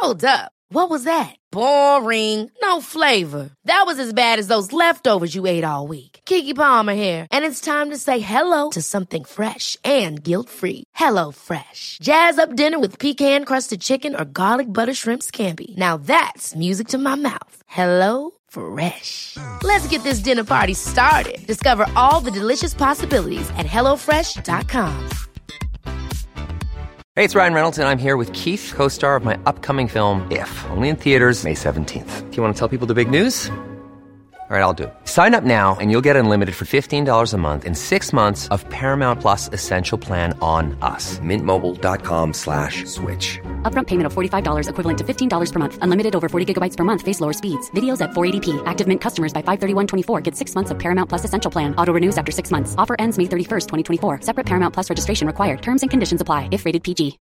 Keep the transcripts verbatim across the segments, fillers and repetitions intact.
Hold up. What was that? Boring. No flavor. That was as bad as those leftovers you ate all week. Keke Palmer here, and it's time to say hello to something fresh and guilt-free. Hello Fresh. Jazz up dinner with pecan-crusted chicken or garlic butter shrimp scampi. Now that's music to my mouth. Hello Fresh. Let's get this dinner party started. Discover all the delicious possibilities at hello fresh dot com. Hey, it's Ryan Reynolds, and I'm here with Keith, co-star of my upcoming film, If, only in theaters May seventeenth. Do you want to tell people the big news? All right, I'll do it. Sign up now and you'll get unlimited for fifteen dollars a month and six months of Paramount Plus Essential Plan on us. Mint Mobile dot com slash switch. Upfront payment of forty-five dollars equivalent to fifteen dollars per month. Unlimited over forty gigabytes per month. Face lower speeds. Videos at four eighty p. Active Mint customers by five thirty-one twenty-four get six months of Paramount Plus Essential Plan. Auto renews after six months. Offer ends May thirty-first, twenty twenty-four. Separate Paramount Plus registration required. Terms and conditions apply if rated P G.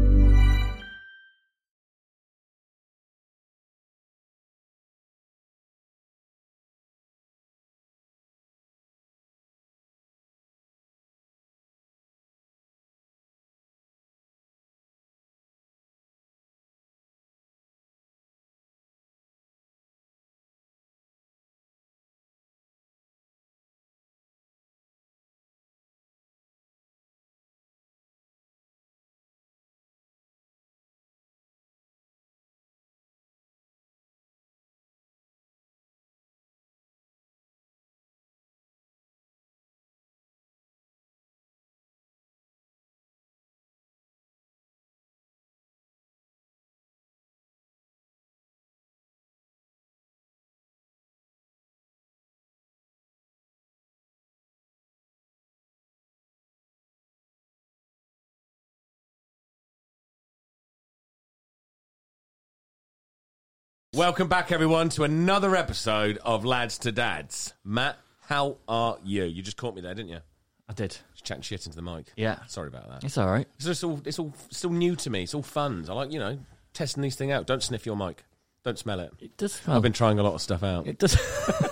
Welcome back, everyone, to another episode of Lads to Dads. Matt, how are you? You just caught me there, didn't you? I did. Just chatting shit into the mic. Yeah. Sorry about that. It's all right. It's just all, it's all still new to me. It's all fun. I like, you know, testing these things out. Don't sniff your mic. Don't smell it. It does smell. I've been trying a lot of stuff out. It does.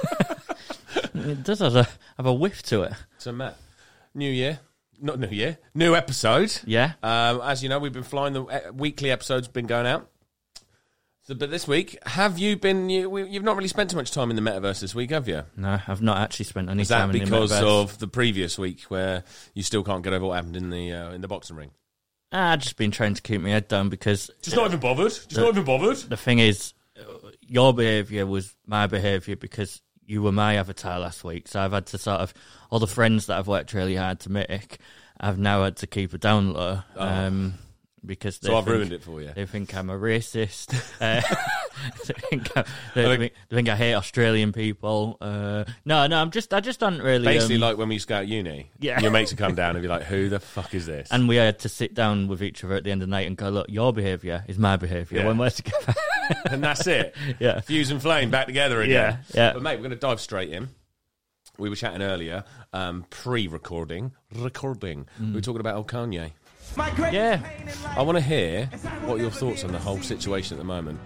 It does have a, have a whiff to it. So, Matt, new year. Not new year. New episode. Yeah. Um, as you know, we've been flying. The uh, weekly episodes been going out. So, but this week, have you been... You, we, you've not really spent too much time in the metaverse this week, have you? No, I've not actually spent any Is time that in the metaverse. because of the previous week where you still can't get over what happened in the uh, in the boxing ring? Ah, I've just been trying to keep my head down because... Just not even bothered? Just the, not even bothered? The thing is, your behaviour was my behaviour because you were my avatar last week. So I've had to sort of... All the friends that I've worked really hard to make, I've now had to keep it down low. Oh. Um, because they so I've think, ruined it for you. They think I'm a racist. uh, they, think I, they, think, they think I hate Australian people. Uh, no, no, I'm just, I just don't really. Basically, um, like when we used to go out uni, yeah. your mates would come down and be like, "Who the fuck is this?" And we had to sit down with each other at the end of the night and go, "Look, your behaviour is my behaviour Yeah. when we're together." And that's it. Yeah, fuse and flame back together again. Yeah, yeah. But mate, we're going to dive straight in. We were chatting earlier, um, pre-recording, recording. Mm. We were talking about old Kanye. Yeah. I want to hear what your thoughts on the whole situation at the moment.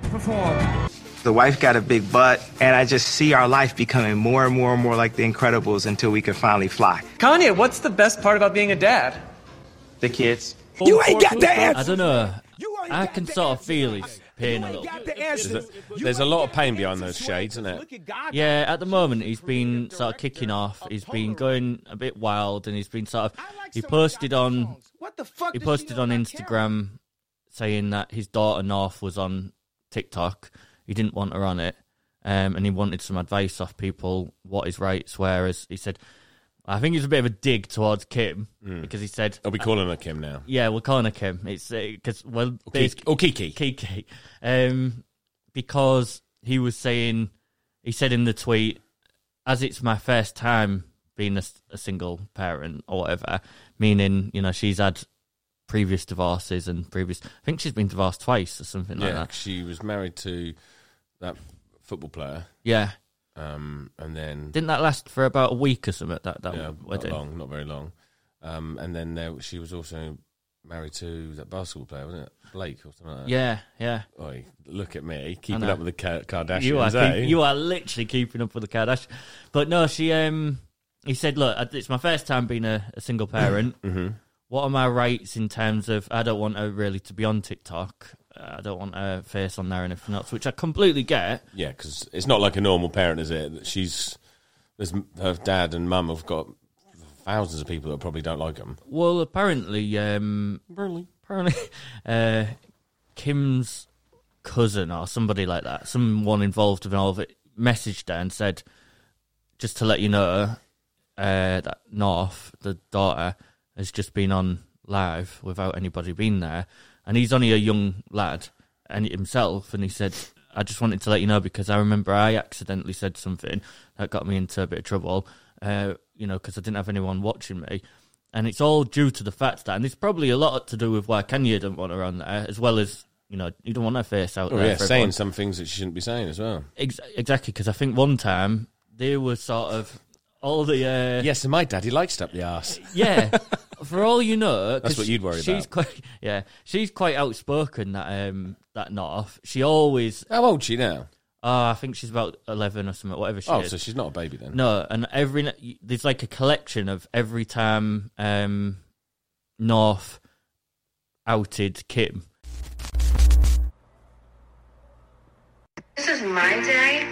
The wife got a big butt, and I just see our life becoming more and more and more like The Incredibles until we can finally fly. Kanye, what's the best part about being a dad? The kids. You ain't got the I don't know. I can sort of feel his pain a little. There's a, there's a lot of pain behind those shades, isn't it? Yeah, at the moment he's been sort of kicking off. He's been going a bit wild, and he's been sort of. He posted on. He posted on Instagram saying that his daughter North was on TikTok. He didn't want her on it, um, and he wanted some advice off people what is right. Whereas he said, I think it's a bit of a dig towards Kim mm. because he said, "Are we calling her Kim now?" Yeah, we're calling her Kim. It's because uh, well, or, Kiki. or Kiki, Kiki, um, because he was saying, he said in the tweet, as it's my first time being a, a single parent or whatever, meaning you know she's had previous divorces and previous. I think she's been divorced twice or something yeah, like that. She was married to that football player. Yeah. Um, and then didn't that last for about a week or something? That that yeah, wedding? Not long, not very long. Um, and then there, she was also married to that basketball player, wasn't it, Blake or something like that? Yeah, yeah. Oy, look at me keeping up with the Kardashians. You are, eh? keep, you are literally keeping up with the Kardashians. But no, she. Um, he said, "Look, it's my first time being a, a single parent. mm-hmm. What are my rights in terms of I don't want her really to be on TikTok. I don't want her face on there and everything else, which I completely get. Yeah, because it's not like a normal parent, is it? She's there's her dad and mum have got thousands of people that probably don't like them. Well, apparently, um, Apparently, apparently, uh, Kim's cousin or somebody like that, someone involved in all of it, messaged her and said, just to let you know, uh, that North, the daughter, has just been on live without anybody being there. And he's only a young lad and himself, and he said, I just wanted to let you know because I remember I accidentally said something that got me into a bit of trouble, uh, you know, because I didn't have anyone watching me. And it's all due to the fact that, and it's probably a lot to do with why Kanye didn't want her on there, as well as, you know, you don't want her face out oh, there. Yeah, for saying everyone. some things that she shouldn't be saying as well. Ex- exactly, because I think one time they were sort of all the... Uh, Yes, and my daddy likes it up the arse. Yeah, for all you know... That's what you'd worry she's about. Quite, yeah, she's quite outspoken, that um, that North. She always... How old is she now? Oh, I think she's about eleven or something, whatever she Oh, is. so she's not a baby then. No, and every there's like a collection of every time um, North outed Kim. This is my day.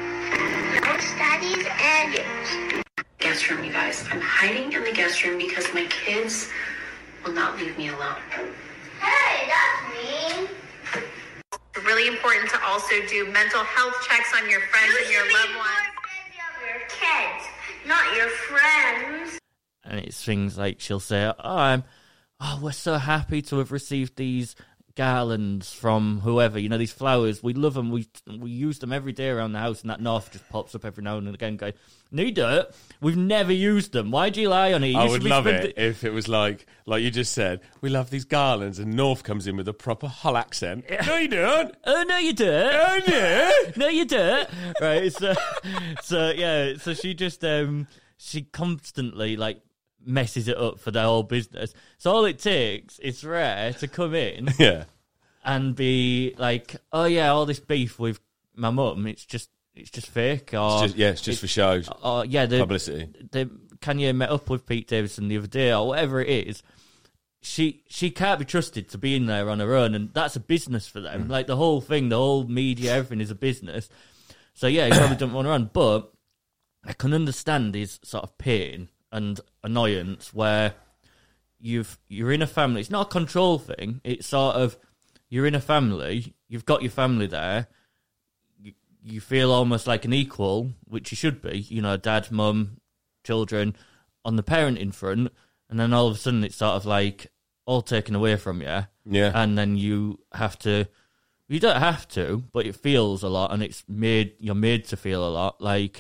No studies and yours. Guest room, you guys. I'm hiding in the guest room because my kids will not leave me alone. Hey, that's mean. It's really important to also do mental health checks on your friends you and your loved ones. Your kids, not your friends. And it's things like she'll say, "Oh, I'm, oh, we're so happy to have received these garlands from whoever. You know, these flowers. We love them. We we use them every day around the house." And that North just pops up every now and again, going, "No, you don't. We've never used them. Why do you lie on it?" You I should would be love spend- it if it was like, like you just said, we love these garlands, and North comes in with a proper Hull accent. No, you don't. Oh no, you don't. Oh, yeah. No, you don't. Right. So, so yeah. So she just um she constantly like messes it up for their whole business. So all it takes is Rare to come in Yeah. and be like, "Oh yeah, all this beef with my mum. It's just it's just fake." Or It's just, yeah, it's just for show. Or yeah, the Publicity. The Kanye met up with Pete Davidson the other day, or whatever it is. She she can't be trusted to be in there on her own, and that's a business for them. Mm. Like the whole thing, the whole media, everything is a business. So yeah, he probably don't want her on, but I can understand his sort of pain and annoyance where you've you're in a family. It's not a control thing. It's sort of you're in a family. You've got your family there. You, you feel almost like an equal, which you should be. You know, dad, mum, children, on the parenting front, and then all of a sudden it's sort of like all taken away from you. Yeah. And then you have to. You don't have to, but it feels a lot, and it's made you're made to feel a lot. Like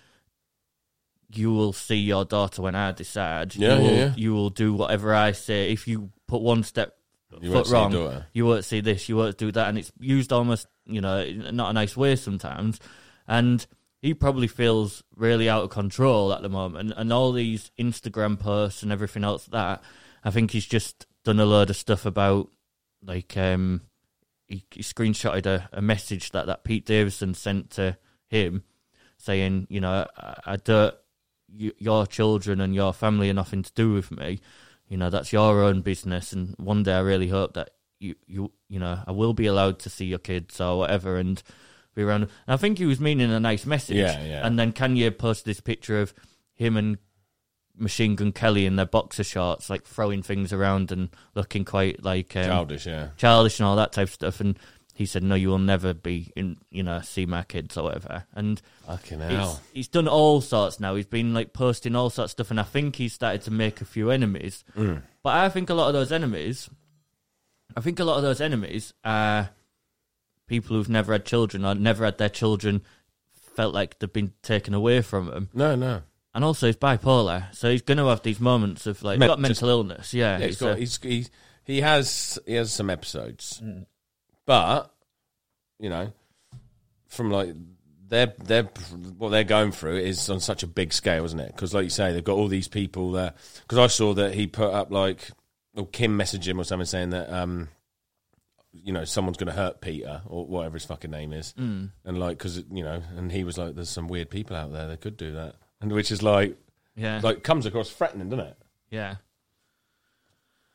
you will see your daughter when I decide. Yeah, you will, yeah, yeah. You will do whatever I say. If you put one step You foot won't see your wrong, daughter. you won't see this, you won't do that, and it's used almost, you know, in not a nice way sometimes. And he probably feels really out of control at the moment, and all these Instagram posts and everything else that I think he's just done a load of stuff about, like um, he, he screenshotted a, a message that, that Pete Davidson sent to him saying, you know, I, I don't. You, your children and your family are nothing to do with me. You know, that's your own business. And one day I really hope that you, you, you know, I will be allowed to see your kids or whatever and be around. And I think he was meaning a nice message. Yeah, yeah. And then Kanye posted this picture of him and Machine Gun Kelly in their boxer shorts, like throwing things around and looking quite like um, Childish, yeah. childish and all that type of stuff. And he said, "No, you will never be in, you know, see my kids or whatever." And Fucking he's, hell. he's done all sorts now. He's been like posting all sorts of stuff, and I think he's started to make a few enemies. Mm. But I think a lot of those enemies, I think a lot of those enemies are people who've never had children or never had their children felt like they've been taken away from them. No, no. And also he's bipolar, so he's going to have these moments of like Men- got mental just- illness. Yeah, Yeah, he's it's got, a- he's, he, he has he has some episodes, but you know, from like they're they're what they're going through is on such a big scale, isn't it? Because like you say, they've got all these people there. Because I saw that he put up like, or Kim messaged him or something saying that um, you know, someone's going to hurt Peter or whatever his fucking name is, Mm. and like because you know, and he was like, "There's some weird people out there that could do that," and which is like, yeah, like comes across threatening, doesn't it? yeah.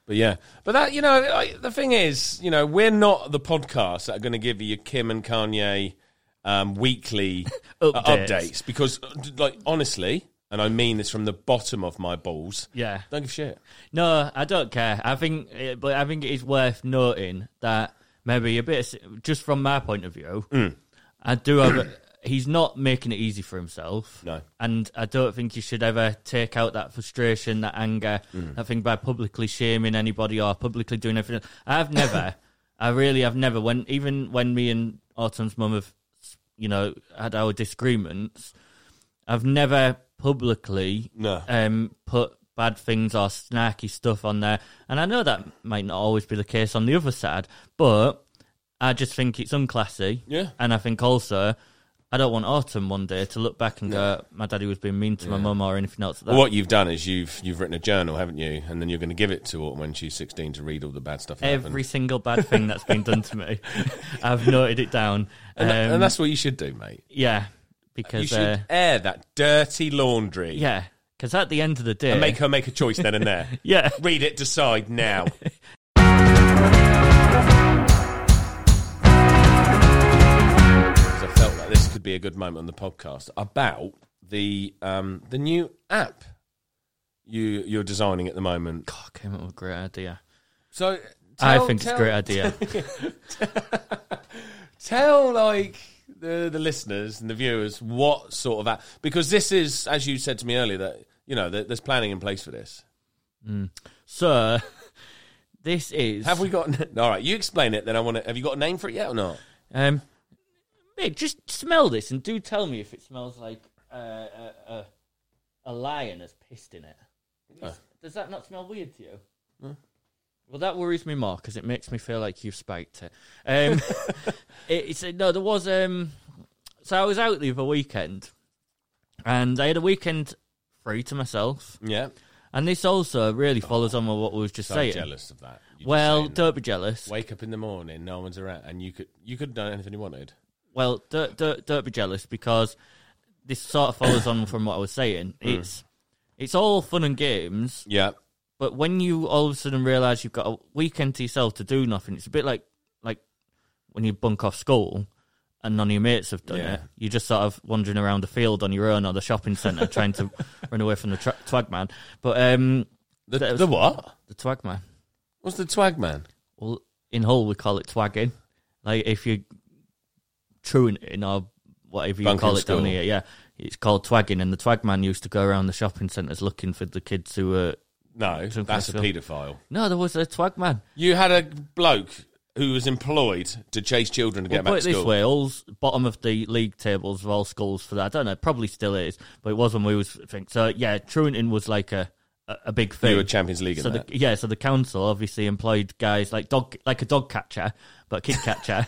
But yeah, but that, you know, like, the thing is, you know, we're not the podcast that are going to give you Kim and Kanye um, weekly updates. Uh, updates because, like, honestly, and I mean this from the bottom of my balls, yeah, don't give a shit. No, I don't care. I think, but I think it is worth noting that maybe a bit, of, just from my point of view, mm. I do have. A, he's not making it easy for himself. No. And I don't think you should ever take out that frustration, that anger, Mm. that thing by publicly shaming anybody or publicly doing everything. I've never, I really have never, when even when me and Autumn's mum have, you know, had our disagreements, I've never publicly No. um, put bad things or snarky stuff on there. And I know that might not always be the case on the other side, but I just think it's unclassy. Yeah. And I think also, I don't want Autumn one day to look back and no. go, my daddy was being mean to yeah. my mum or anything else like that. Well, what you've done is you've you've written a journal, haven't you? And then you're going to give it to Autumn when she's sixteen to read all the bad stuff that Every happened. single bad thing that's been done to me. I've noted it down. And, um, that, and that's what you should do, mate. Yeah. Because you should uh, air that dirty laundry. Yeah. Because at the end of the day... And make her make a choice then and there. Yeah. Read it, decide now. I felt like this could be a good moment on the podcast about the um, the new app you you're designing at the moment. God, I came up with a great idea. So tell, I think tell, it's a great idea. Tell like the the listeners and the viewers what sort of app, because this is, as you said to me earlier, that you know that there's planning in place for this. Mm. So this is. Have we got? All right, you explain it. Then I want to. Have you got a name for it yet or not? Um. Mate, just smell this and do tell me if it smells like uh, a, a a lion has pissed in it. Oh. Does that not smell weird to you? No. Well, that worries me more because it makes me feel like you've spiked it. Um, it it's no, there was um. So I was out the other weekend, and I had a weekend free to myself. Yeah. And this also really follows on with what we was just so saying. Jealous of that. You're well, don't be jealous. Wake up in the morning, no one's around, and you could you could have done anything you wanted. Well, don't, don't, don't be jealous because this sort of follows on from what I was saying. Mm. It's it's all fun and games. Yeah. But when you all of a sudden realise you've got a weekend to yourself to do nothing, it's a bit like like when you bunk off school and none of your mates have done yeah. it. You're just sort of wandering around the field on your own or the shopping centre trying to run away from the tra- twag man. But um, the, the, the what? The twag man. What's the twag man? Well, in Hull we call it twagging. Like if you truanting or whatever you Bunking call it school. down here, yeah, it's called twagging. And the twag man used to go around the shopping centres looking for the kids who were. No, that's a paedophile. No, there was a twag man. You had a bloke who was employed to chase children to Well, get back put to it school. this way, Hull's bottom of the league tables of all schools for that. I don't know, probably still is, but it was when we was think. So yeah, truanting was like a a, a big thing. You were Champions League in so that. The, yeah, so the council obviously employed guys like dog, like a dog catcher, but a kid catcher.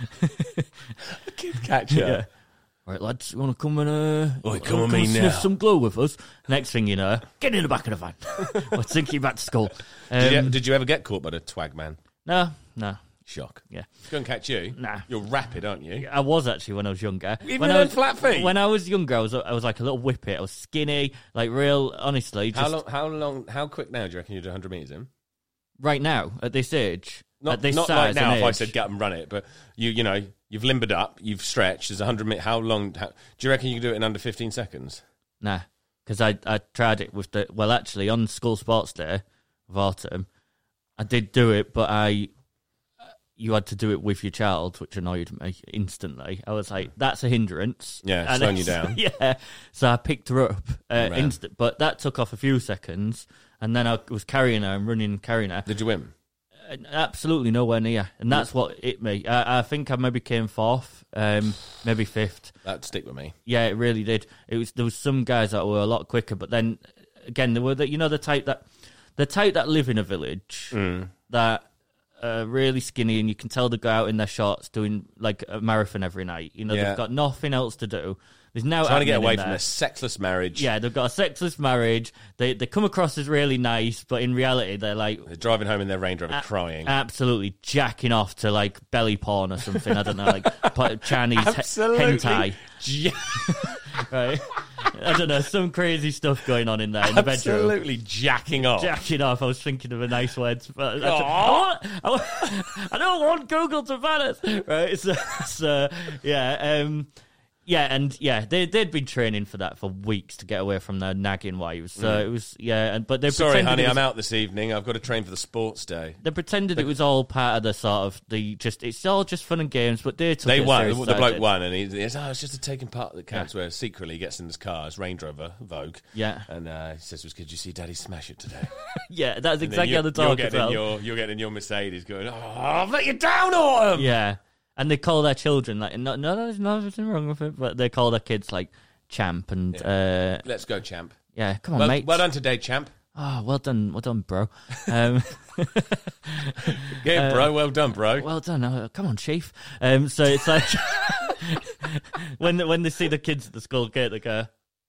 A kid catcher. Yeah. Right, lads, you want to come and uh, Oi, come on come me and now. sniff some glue with us? Next thing you know, get in the back of the van. We're thinking back to school. Um, Did, you, did you ever get caught by the twag man? No, no. Shock. Yeah. Couldn't catch you? Nah. You're rapid, aren't you? I was actually when I was younger. Even when on I was, flat feet? When I was younger, I was I was like a little whippet. I was skinny, like real. Honestly, just How long? How long? How quick now do you reckon you do one hundred metres in? right now at this age, Not, at this not size like now. and If I age, said get up and run it, but you, you know, you've limbered up, you've stretched. There's one hundred metres. How long? How, do you reckon you can do it in under fifteen seconds? nah, because I I tried it with the well actually on school sports day of autumn, I did do it, but I. You had to do it with your child, which annoyed me instantly. I was like, that's a hindrance. Yeah, And slowing you it's- down. Yeah. So I picked her up uh, Ran. instant, but that took off a few seconds. And then I was carrying her and running and carrying her. Did you win? Uh, Absolutely nowhere near. And that's what hit me. I, I think I maybe came fourth, um, maybe fifth. That'd stick with me. Yeah, it really did. It was There was some guys that were a lot quicker, but then, again, there were the, you know, the type that, the type that live in a village Mm. that... Uh, really skinny, and you can tell they go out in their shorts doing like a marathon every night. You know, Yeah. they've got nothing else to do. There's no Trying to get admin away in from there. this sexless marriage. Yeah, they've got a sexless marriage. They they come across as really nice, but in reality, they're like They're driving home in their Range Rover a- crying. absolutely jacking off to like belly porn or something. I don't know, like po- Chinese he- Absolutely. hentai, Ja- right? I don't know, some crazy stuff going on in there in the bedroom. Absolutely jacking off. Jacking off. I was thinking of a nice word. But I, I, want, I, want, I don't want Google to ban us. Right? So, so yeah, um, yeah, and yeah, they they'd been training for that for weeks to get away from their nagging wives. So mm. it was yeah, and but they sorry, honey, was, I'm out this evening. I've got to train for the sports day. They pretended but, it was all part of the sort of the just it's all just fun and games, but they took they it won. seriously. The bloke won, and he, he says, "Oh, it's just a taking part that counts." Yeah. Where secretly he gets in his car, his Range Rover Vogue, yeah, and uh, he says, "Could you see Daddy smash it today?" Yeah, that's and exactly how the talk you're as well. In your, you're getting in your Mercedes, going, "Oh, I've let you down, Autumn." Yeah. And they call their children like no, no, there's nothing wrong with it, but they call their kids like Champ and yeah. uh, let's go, Champ. Yeah, come on, well, mate. Well done today, Champ. Oh, well done, well done, bro. Um, yeah, bro, well done, bro. Well done. Oh, come on, Chief. Um, so it's like when when they see the kids at the school gate, they go,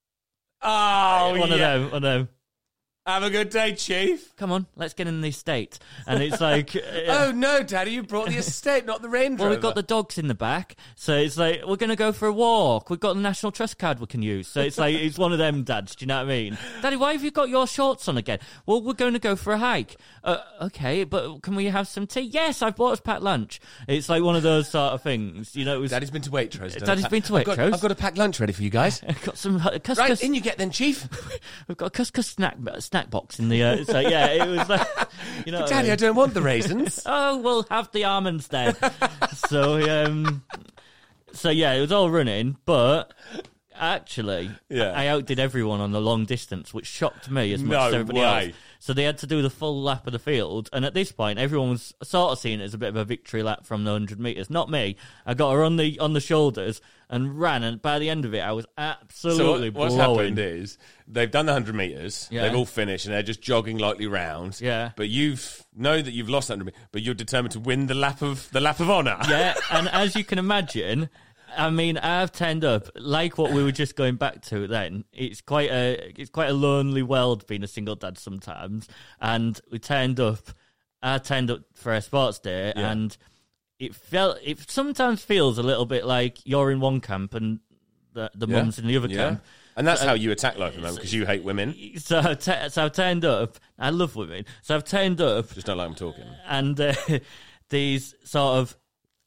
"Oh, one yeah. of them, one of them." Have a good day, Chief. Come on, let's get in the estate. And it's like... Uh, oh, no, Daddy, you brought the estate, not the Range Rover. Well, we've got the dogs in the back, so it's like, we're going to go for a walk. We've got the National Trust card we can use. So it's like, it's one of them dads, do you know what I mean? Daddy, why have you got your shorts on again? Well, we're going to go for a hike. Uh, okay, but can we have some tea? Yes, I've bought us packed lunch. It's like one of those sort of things. You know, it was, Daddy's been to Waitrose. Daddy's pack- been to Waitrose. I've got, I've got a packed lunch ready for you guys. I've got some uh, couscous. Right, in you get then, Chief. We've got a couscous snack, snack box in the... Uh, so yeah, it was like, you know, Daddy, I, mean? I don't want the raisins. Oh, we'll have the almonds then. so, um, so yeah, it was all running, but actually, yeah. I outdid everyone on the long distance, which shocked me as much no as everybody way. else. So they had to do the full lap of the field, and at this point, everyone was sort of seeing it as a bit of a victory lap from the hundred meters. Not me. I got her on the on the shoulders and ran, and by the end of it, I was absolutely so what, what's blowing. happened is they've done the hundred meters. Yeah. They've all finished, and they're just jogging lightly round. Yeah. But you've know that you've lost hundred meters, but you're determined to win the lap of the lap of honour. Yeah, and as you can imagine. I mean, I've turned up like what we were just going back to. Then it's quite a it's quite a lonely world being a single dad sometimes. And we turned up. I turned up for a sports day, yeah. and it felt it sometimes feels a little bit like you're in one camp and the the yeah. mum's in the other yeah. camp. And that's so, how you attack life at the moment, because you hate women. So, I t- so I've turned up. I love women. So I've turned up. Just don't like them talking. And uh, these sort of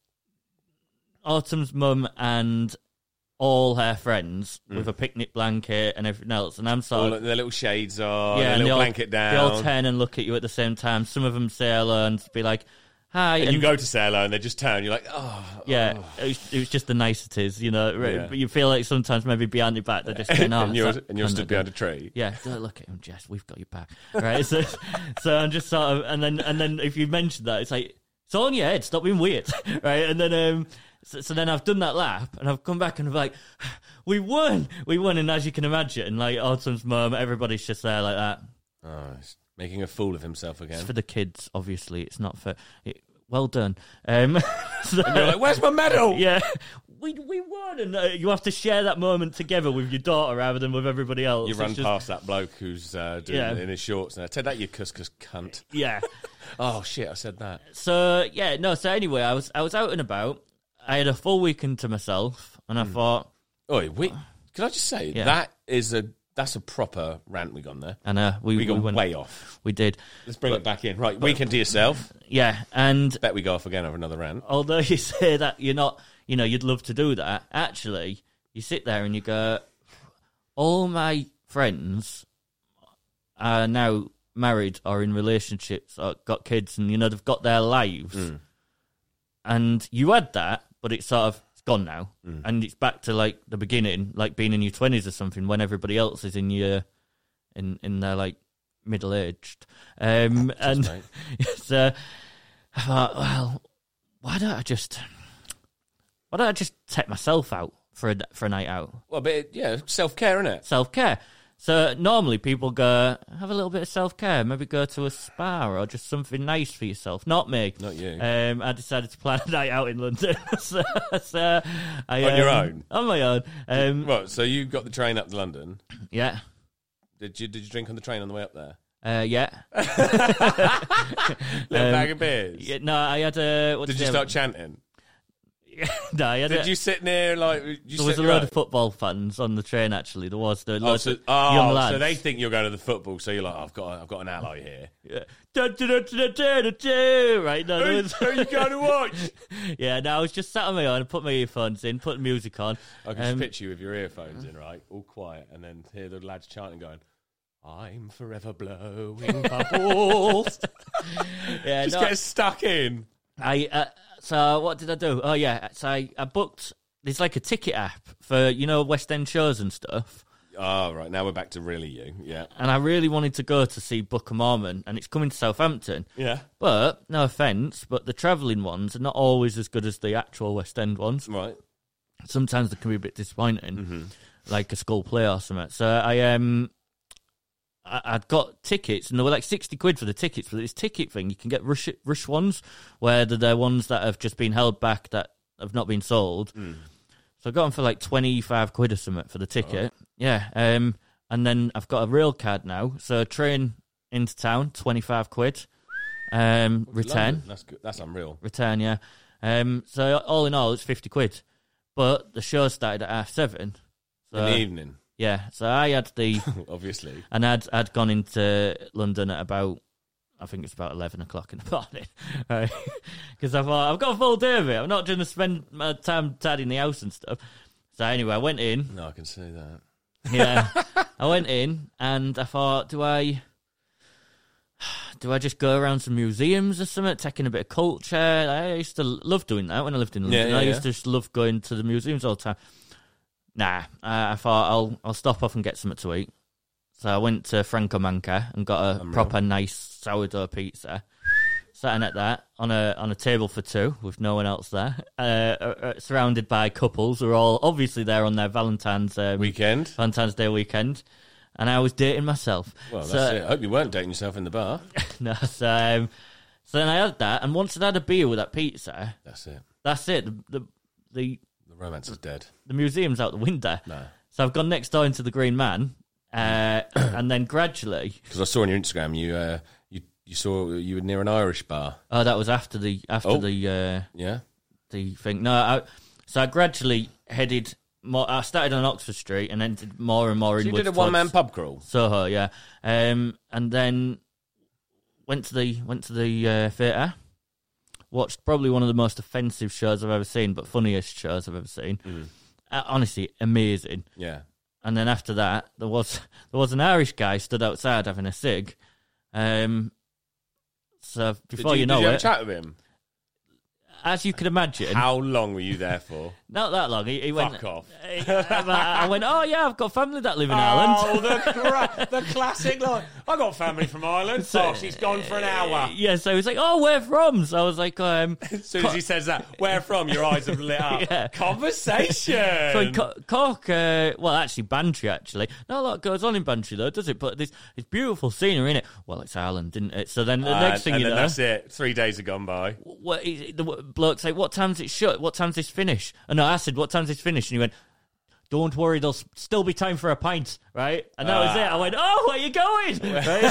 Autumn's mum and all her friends mm. with a picnic blanket and everything else, and I'm sort all of... their little shades on, yeah, their little all, blanket down. They all turn and look at you at the same time. Some of them say hello and be like, hi. And, and you go to say hello and they just turn. You're like, oh. Yeah, oh. It, was, it was just the niceties, you know. Yeah. But you feel like sometimes maybe behind your back they're just going, oh, and you're, that, and you're stood behind a tree. Yeah, don't look at him, Jess. We've got your back, right? so, so I'm just sort of, and then and then if you mention that, it's like it's all in your head. Stop being weird, right? And then um. So, so then I've done that lap, and I've come back and I'm like, we won! We won, and as you can imagine, like, Autumn's mum, everybody's just there like that. Oh, he's making a fool of himself again. It's for the kids, obviously. It's not for... It, well done. Um, so, and you're like, where's my medal? Yeah. We we won, and uh, you have to share that moment together with your daughter rather than with everybody else. You run just, past that bloke who's uh, doing yeah. it in his shorts, and I take that, you couscous cunt. Yeah. Oh, shit, I said that. So, yeah, no, so anyway, I was I was out and about. I had a full weekend to myself, and I mm. thought... Oh, we, can I just say, yeah. that is a that's a proper rant we gone there. And uh, we, we got we went, way off. We did. Let's bring but, it back in. Right, but, weekend to yourself. Yeah, and... Bet we go off again over another rant. Although you say that you're not, you know, you'd love to do that, actually, you sit there and you go, all my friends are now married or in relationships or got kids and, you know, they've got their lives. Mm. And you had that, but it's sort of it's gone now, mm. and it's back to like the beginning, like being in your twenties or something, when everybody else is in your in in their like middle aged. Um, and so I thought, well, why don't I just why don't I just take myself out for a for a night out? Well, but it, yeah, self care, isn't it? Self care. So normally people go, have a little bit of self-care, maybe go to a spa or just something nice for yourself. Not me. Not you. Um, I decided to plan a night out in London. so, so I, on um, your own? On my own. Um, well, so you got the train up to London. Yeah. Did you Did you drink on the train on the way up there? Uh, yeah. Little um, bag of beers? Yeah, no, I had a... What did, did you start chanting? no, I had Did a, you sit near, like... You there sit was a near load a- of football fans on the train, actually. There was. There were Oh, loads so, of oh, young lads. so they think you're going to the football, so you're like, oh, I've got, I've got an ally here. Yeah. Da, da, da, da, da, da, da, right? No, there Who, was... who are you going to watch? yeah, no, I was just sat on my own, put my earphones in, put the music on. I can Um, just picture you with your earphones in, right, all quiet, and then hear the lads chanting, going, "I'm forever blowing bubbles." yeah, Just no, get stuck in. I uh, so what did I do? Oh yeah, so I, I booked. There's like a ticket app for you know West End shows and stuff. Oh, right, now we're back to really you. Yeah. And I really wanted to go to see Book of Mormon, and it's coming to Southampton. Yeah. But no offence, but the travelling ones are not always as good as the actual West End ones. Right. Sometimes they can be a bit disappointing, Mm-hmm. like a school play or something. So I um. I- I'd got tickets, and they were like sixty quid for the tickets. But this ticket thing, you can get rush rush ones, where they're the ones that have just been held back that have not been sold. Mm. So I got them for like twenty-five quid or something for the ticket. Oh. Yeah, um, and then I've got a rail card now. So train into town, twenty-five quid. Um, return. London. That's good. That's unreal. Return, yeah. Um, so all in all, it's fifty quid. But the show started at half seven. So, In the evening, yeah, so I had the... obviously. And I'd I'd gone into London at about, I think it's about eleven o'clock in the morning, right? Because I thought I've got a full day of it. I'm not going to spend my time tidying the house and stuff. So anyway, I went in. No, I can see that. Yeah, I went in and I thought, do I, do I just go around some museums or something, taking a bit of culture? I used to love doing that when I lived in London. Yeah, yeah, I used yeah. to just love going to the museums all the time. Nah, I, I thought I'll I'll stop off and get something to eat. So I went to Franco Manca and got a Unreal. proper nice sourdough pizza. Sat at that on a on a table for two with no one else there, uh, uh, surrounded by couples who are all obviously there on their Valentine's um, Weekend. Valentine's Day weekend, and I was dating myself. Well, that's so, it. I hope you weren't dating yourself in the bar. No, so, um, so then I had that, and once I'd had a beer with that pizza, That's it. that's it. The the the, The romance is dead. the museum's out the window. No. So I've gone next door into the Green Man, uh, and then gradually. Because I saw on your Instagram you uh, you you saw you were near an Irish bar. Oh, that was after the after Oh. the uh, Yeah. the thing. No, I, so I gradually headed. More, I started on Oxford Street and then did more and more So you inwards. did a one man towards pub crawl. Soho, yeah, um, and then went to the went to the uh, theatre. Watched probably one of the most offensive shows I've ever seen, but funniest shows I've ever seen. Mm. Uh, honestly, amazing. Yeah. And then after that, there was there was an Irish guy stood outside having a cig. Um, so before did you, you know did you have it, a chat with him? as you can imagine, How long were you there for? not that long. He, he went. Fuck off. I, I went. Oh yeah, I've got family that live in Ireland. Oh, the, cra- the classic line. I got family from Ireland. So- oh, she's gone for an hour. Yeah, so he was like, "Oh, where from?" So I was like, um, As soon as he says that, where from? Your eyes have lit up. Yeah. Conversation. So in Co- Cork, uh, well, actually, Bantry, actually. Not a lot goes on in Bantry, though, does it? But there's, there's beautiful scenery in it. Well, it's Ireland, didn't it? So then the Uh, next thing and you then know... that's it. Three days have gone by. What, he- the bloke's like, what time's it shut? What time's this finish? And no, I said, what time's this finish? And he went, don't worry, there'll s- still be time for a pint, right? And that was Ah. it. I went, oh, where you going? Right?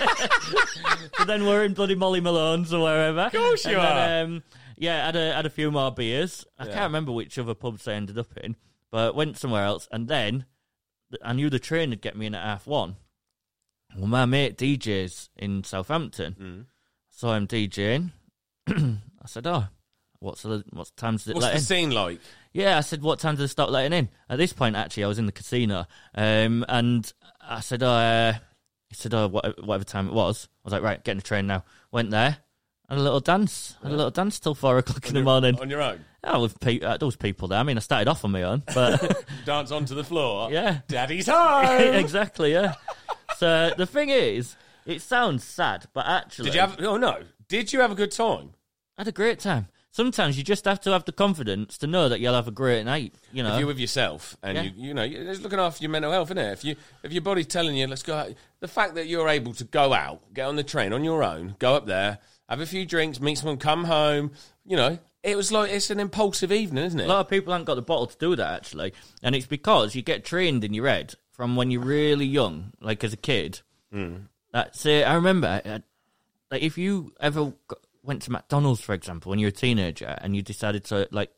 So then we're in bloody Molly Malone's or wherever. Of course you and are. Then, um, yeah, had a, had a few more beers. I Yeah. can't remember which other pubs I ended up in, but went somewhere else. And then th- I knew the train would get me in at half one. Well, my mate D Js in Southampton. Mm. Saw him DJing. I said, oh, what's the, what time's it What's let the in? scene like? Yeah, I said, what time did they start letting in? At this point, actually, I was in the casino. Um, and I said, oh, uh, he said, oh, whatever, whatever time it was. I was like, right, getting a train now. Went there, had a little dance. Had a little dance till four o'clock in the morning. On your own? Oh, with pe- uh, there was people there. I mean, I started off on my own, but Dance onto the floor? yeah. Daddy's home! Exactly, yeah. So the thing is, it sounds sad, but actually... Did you have... Oh, no. Did you have a good time? I had a great time. Sometimes you just have to have the confidence to know that you'll have a great night, you know. If you're with yourself and Yeah. you you know it's looking after your mental health, isn't it? If you if your body's telling you let's go out, the fact that you're able to go out, get on the train on your own, go up there, have a few drinks, meet someone, come home, you know, it was like it's an impulsive evening, isn't it? A lot of people haven't got the bottle to do that, actually. And it's because you get trained in your head from when you're really young, like as a kid. Mm. That's it. I remember, uh, like, if you ever got, went to McDonald's, for example, when you were a teenager and you decided to, like,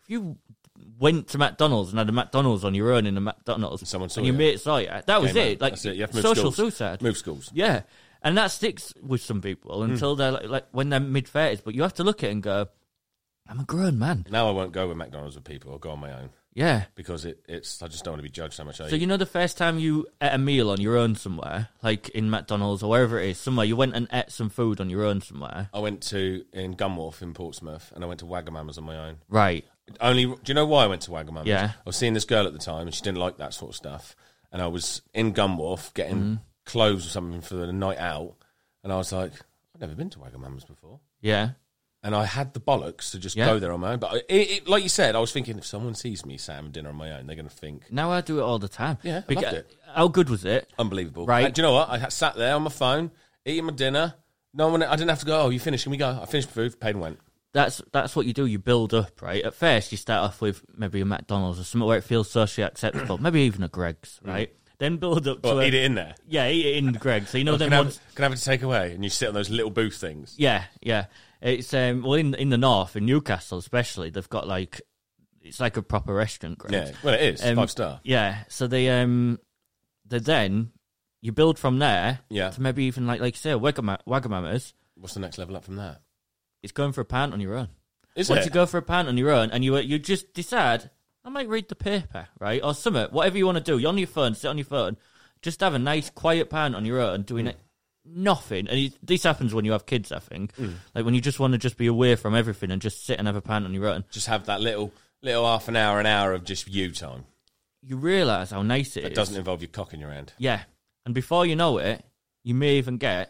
if you went to McDonald's and had a McDonald's on your own in a McDonald's, and someone saw and your you. mate saw you, that was Okay, it. Like That's it. You have to move social schools. suicide. Move schools. Yeah, and that sticks with some people until Mm. they're like, like when they're mid thirties. But you have to look at it and go, "I'm a grown man." Now I won't go with McDonald's with people. I'll go on my own. Yeah, because it, it's I just don't want to be judged so much. I so eat. you know the first time you ate a meal on your own somewhere, like in McDonald's or wherever it is, somewhere you went and ate some food on your own somewhere. I went to in Gunwharf in Portsmouth, and I went to Wagamama's on my own. Right. Only, do you know why I went to Wagamama's? Yeah. I was seeing this girl at the time, and she didn't like that sort of stuff. And I was in Gunwharf getting Mm-hmm. clothes or something for the night out, and I was like, I've never been to Wagamama's before. Yeah. And I had the bollocks to just Yeah. go there on my own. But it, it, like you said, I was thinking, if someone sees me sat having dinner on my own, they're going to think, Now I do it all the time. Yeah, I Beca- loved it. How good was it? unbelievable. Right. And do you know what? I had- sat there on my phone, eating my dinner. No one, I didn't have to go, oh, you finished, can we go? I finished my food, paid and went. That's that's what you do. You build up, right? At first, you start off with maybe a McDonald's or something where it feels socially acceptable, maybe even a Greg's, right? Then build up to Well, a, eat it in there. Yeah, eat it in Greg's. So you know Oh, them can, I ones. have, can I have it to take away? And you sit on those little booth things. Yeah, yeah. It's um well in in the north, in Newcastle especially, they've got like it's like a proper restaurant. Greg's. Yeah, well, it is. Um, Five star. Yeah. So they um they then you build from there. Yeah. To maybe even like like you say Wagama- Wagamama's. What's the next level up from that? It's going for a pint on your own. Is Once it? you go for a pint on your own and you you just decide, I might read the paper, right? Or something, whatever you want to do. You're on your phone, sit on your phone, just have a nice quiet pint on your own, doing Mm. it, nothing. And it, this happens when you have kids, I think. Mm. Like when you just want to just be away from everything and just sit and have a pint on your own. Just have that little little half an hour, an hour of just you time. You realise how nice it That is. doesn't involve your cock in your hand. Yeah. And before you know it, you may even get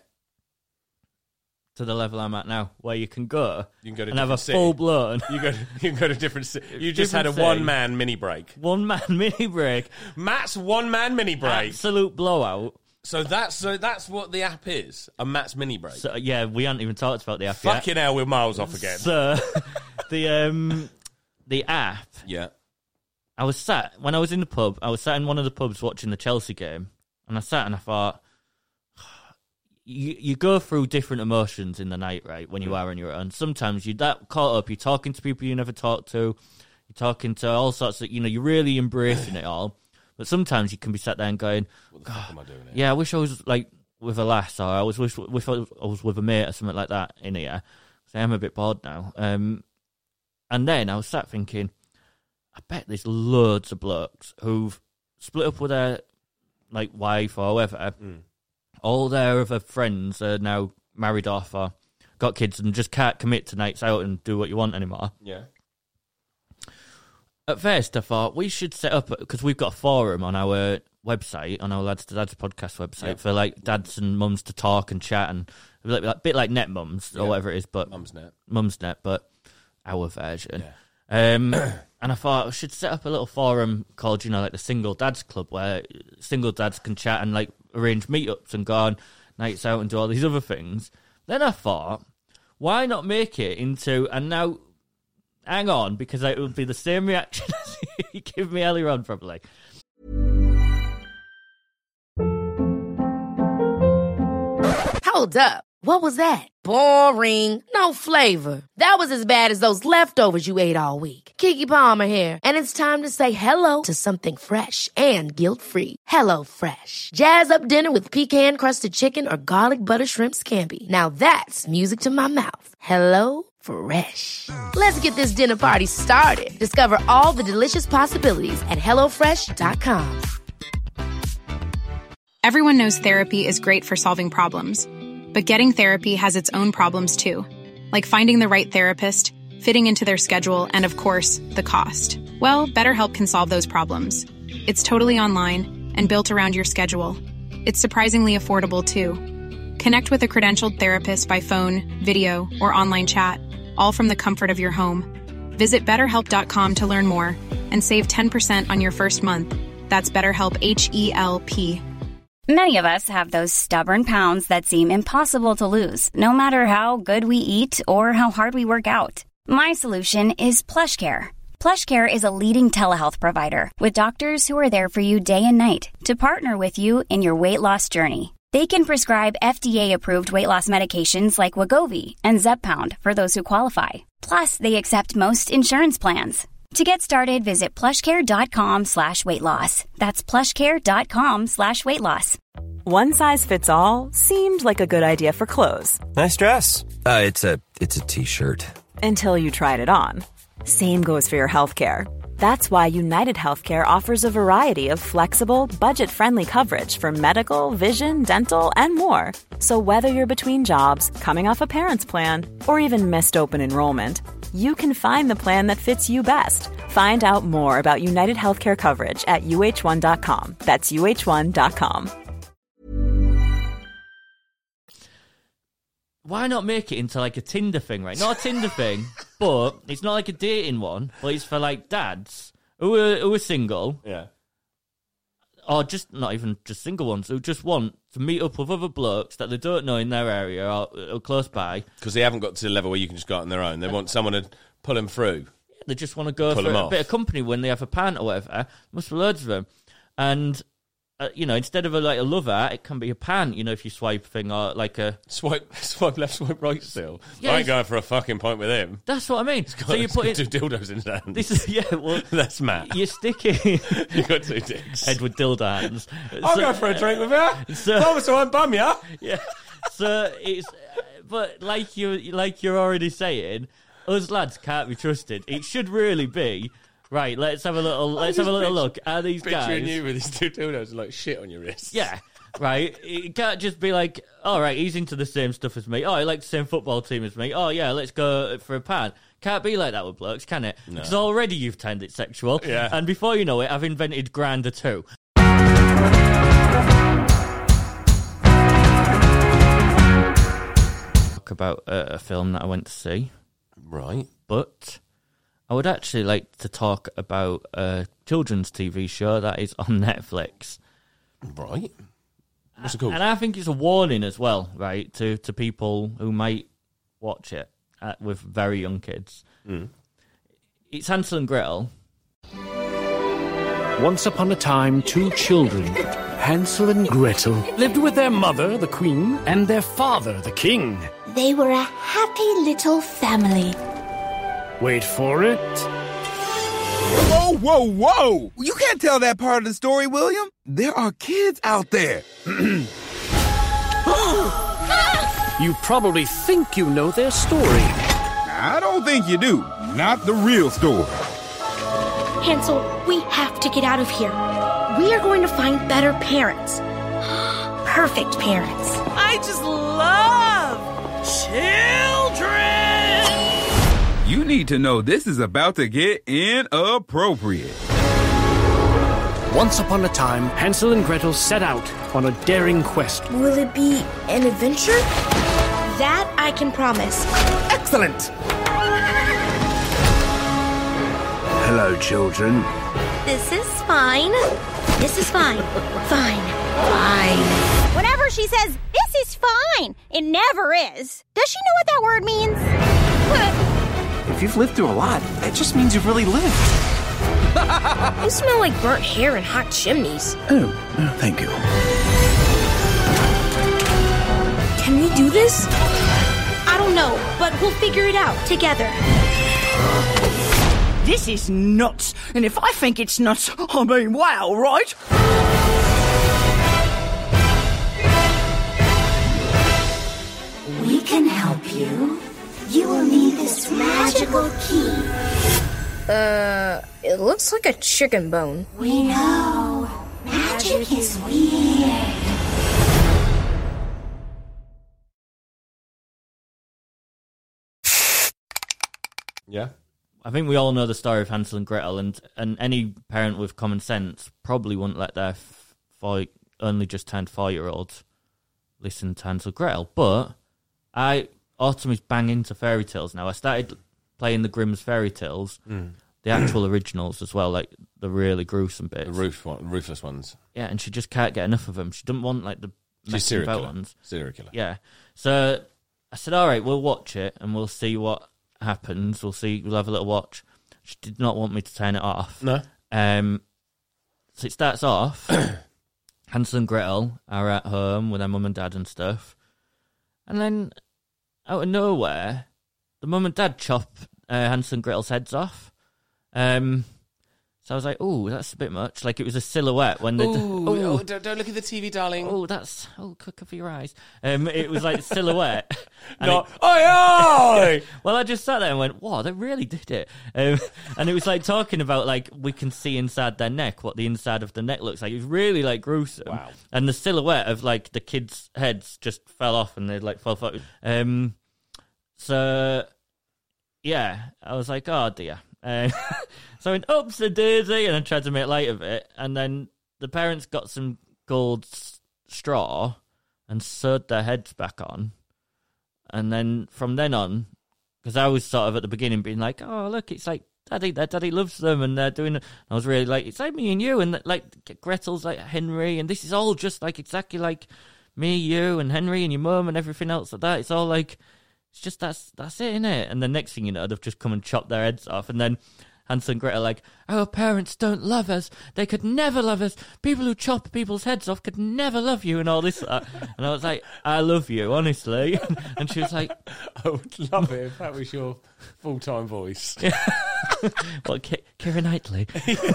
to the level I'm at now, where you can go You can go to and have a different city. full blown You go. To, you can go to different. ci- You just had a Different city. one man mini break. one man mini break, Matt's one man mini break. absolute blowout. So that's so that's what the app is. A Matt's mini break. So yeah, we hadn't even talked about the app yet. Fucking hell, we're miles off again. So the um the app. Yeah. I was sat when I was in the pub. I was sat in one of the pubs watching the Chelsea game, and I sat and I thought, you you go through different emotions in the night, right? When you are on your own, sometimes you're that caught up. You're talking to people you never talked to. You're talking to all sorts of, you know, you're really embracing it all. But sometimes you can be sat there and going, What the fuck am I doing here? yeah, I wish I was like with a lass, or I was wish, wish I was with a mate or something like that in here. So I'm a bit bored now. Um, and then I was sat thinking, I bet there's loads of blokes who've split up with their like wife or whoever. Mm. All their other friends are now married off or got kids and just can't commit to nights out and do what you want anymore. Yeah. At first, I thought we should set up, because we've got a forum on our website, on our Lads to Dads podcast website, Yeah. for like dads and mums to talk and chat, and a bit like, bit like Net Mums or Yeah. whatever it is, but Mumsnet. Mumsnet, but our version. Yeah. Um, and I thought I should set up a little forum called, you know, like the Single Dads Club, where single dads can chat and like arrange meetups and go on nights out and do all these other things. Then I thought, why not make it into, and now, hang on, because it would be the same reaction as you give me earlier on, probably. Hold up. What was that? Boring. No flavor. That was as bad as those leftovers you ate all week. Keke Palmer here, and it's time to say hello to something fresh and guilt-free. Hello Fresh. Jazz up dinner with pecan-crusted chicken or garlic butter shrimp scampi. Now that's music to my mouth. Hello Fresh. Let's get this dinner party started. Discover all the delicious possibilities at hello fresh dot com. Everyone knows therapy is great for solving problems. But getting therapy has its own problems too, like finding the right therapist, fitting into their schedule, and of course, the cost. Well, BetterHelp can solve those problems. It's totally online and built around your schedule. It's surprisingly affordable too. Connect with a credentialed therapist by phone, video, or online chat, all from the comfort of your home. Visit better help dot com to learn more and save ten percent on your first month. That's BetterHelp, H E L P. Many of us have those stubborn pounds that seem impossible to lose, no matter how good we eat or how hard we work out. My solution is PlushCare. PlushCare is a leading telehealth provider with doctors who are there for you day and night to partner with you in your weight loss journey. They can prescribe F D A-approved weight loss medications like Wegovy and Zepbound for those who qualify. Plus, they accept most insurance plans. To get started, visit plushcare.com slash weight loss. That's plushcare.com slash weight loss. One size fits all seemed like a good idea for clothes. Nice dress. Uh, it's a it's a t-shirt. Until you tried it on. Same goes for your healthcare. That's why United Healthcare offers a variety of flexible, budget-friendly coverage for medical, vision, dental, and more. So whether you're between jobs, coming off a parent's plan, or even missed open enrollment, you can find the plan that fits you best. Find out more about United Healthcare coverage at U H one dot com. That's U H one dot com. Why not make it into like a Tinder thing, right? Not a Tinder thing, but it's not like a dating one, but it's for like dads who are, who are single. Yeah. Or just, not even just single ones, who just want to meet up with other blokes that they don't know in their area or, or close by. Because they haven't got to the level where you can just go out on their own. They want someone to pull them through. They just want to go Pull for them a off. bit of company when they have a pant or whatever. There must be loads of them. And, uh, you know, instead of a, like a lover, it can be a pant, you know, if you swipe thing or like a... Swipe swipe left, swipe right still. Yeah, I ain't going for a fucking point with him. That's what I mean. Got, So you put two it... dildos in his hands. This is, yeah, well... That's Matt. You stick it... You got two dicks. Edward dildo hands. I'll So- go for a drink with you. So- Thomas, I won't bum you. Yeah. So it's... But like, you, like you're already saying, us lads can't be trusted. It should really be... Right, let's have a little. Let's have a little look. Are these guys? Picturing you with these two dildos and like shit on your wrists. Yeah, right. It can't just be like, all right, he's into the same stuff as me. Oh, he likes the same football team as me. Oh, yeah, let's go for a pan. Can't be like that with blokes, can it? No. Because already you've turned it sexual. Yeah. And before you know it, I've invented Grindr too. Talk about uh, a film that I went to see. Right. But I would actually like to talk about a children's T V show that is on Netflix. Right. What's it called? And I think it's a warning as well, right, to, to people who might watch it uh, with very young kids. Mm. It's Hansel and Gretel. Once upon a time, two children, Hansel and Gretel, lived with their mother, the queen, and their father, the king. They were a happy little family. Wait for it. Whoa, whoa, whoa! You can't tell that part of the story, William. There are kids out there. You probably think you know their story. I don't think you do. Not the real story. Hansel, we have to get out of here. We are going to find better parents. Perfect parents. I just love children! You need to know this is about to get inappropriate. Once upon a time, Hansel and Gretel set out on a daring quest. Will it be an adventure? That I can promise. Excellent! Hello, children. This is fine. This is fine. Fine. Fine. Whenever she says, this is fine, it never is. Does she know what that word means? If you've lived through a lot, that just means you've really lived. You smell like burnt hair and hot chimneys. Oh, oh, thank you. Can we do this? I don't know, but we'll figure it out together. This is nuts, and if I think it's nuts, I mean, wow, right? We can help you. You will need this magical key. Uh, it looks like a chicken bone. We know. Magic is weird. Yeah. I think we all know the story of Hansel and Gretel, and, and any parent with common sense probably wouldn't let their f- four, only just turned four-year-olds listen to Hansel and Gretel. But I Autumn is bang into fairy tales now. I started playing the Grimm's fairy tales, Mm. the actual originals as well, like the really gruesome bits. The roof one, ruthless ones. Yeah, and she just can't get enough of them. She doesn't want like the She's messy serial about killer. ones. Serial killer. Yeah. So I said, all right, we'll watch it and we'll see what happens. We'll see. We'll have a little watch. She did not want me to turn it off. No. Um. So it starts off. Hansel and Gretel are at home with their mum and dad and stuff, and then out of nowhere, the mum and dad chop uh, Hansel and Gretel's heads off, Um, so I was like, oh, that's a bit much. Like, it was a silhouette when they... Ooh, oh, don't, don't look at the T V, darling. Oh, that's... Oh, cover your eyes. Um, it was like silhouette. Not... It, oi, oi! Well, I just sat there and went, wow, they really did it. Um, and it was like talking about, like, we can see inside their neck, what the inside of the neck looks like. It was really, like, gruesome. Wow. And the silhouette of, like, the kids' heads just fell off and they'd, like, fall forward. Um, so, yeah, I was like, oh, dear. Uh, so I went, oops, a daisy, and I tried to make light of it. And then the parents got some gold s- straw and sewed their heads back on. And then from then on, because I was sort of at the beginning being like, oh, look, it's like Daddy, their daddy loves them, and they're doing it. I was really like, it's like me and you, and like Gretel's like Henry, and this is all just like exactly like me, you, and Henry, and your mum, and everything else like that. It's all like, it's just that's that's it, innit? And the next thing you know, they've just come and chopped their heads off, and then Hansel and Gretel are like, our parents don't love us. They could never love us. People who chop people's heads off could never love you, and all this. Uh, and I was like, I love you, honestly. And she was like, I would love it if that was your full-time voice. What, K- Keira Knightley?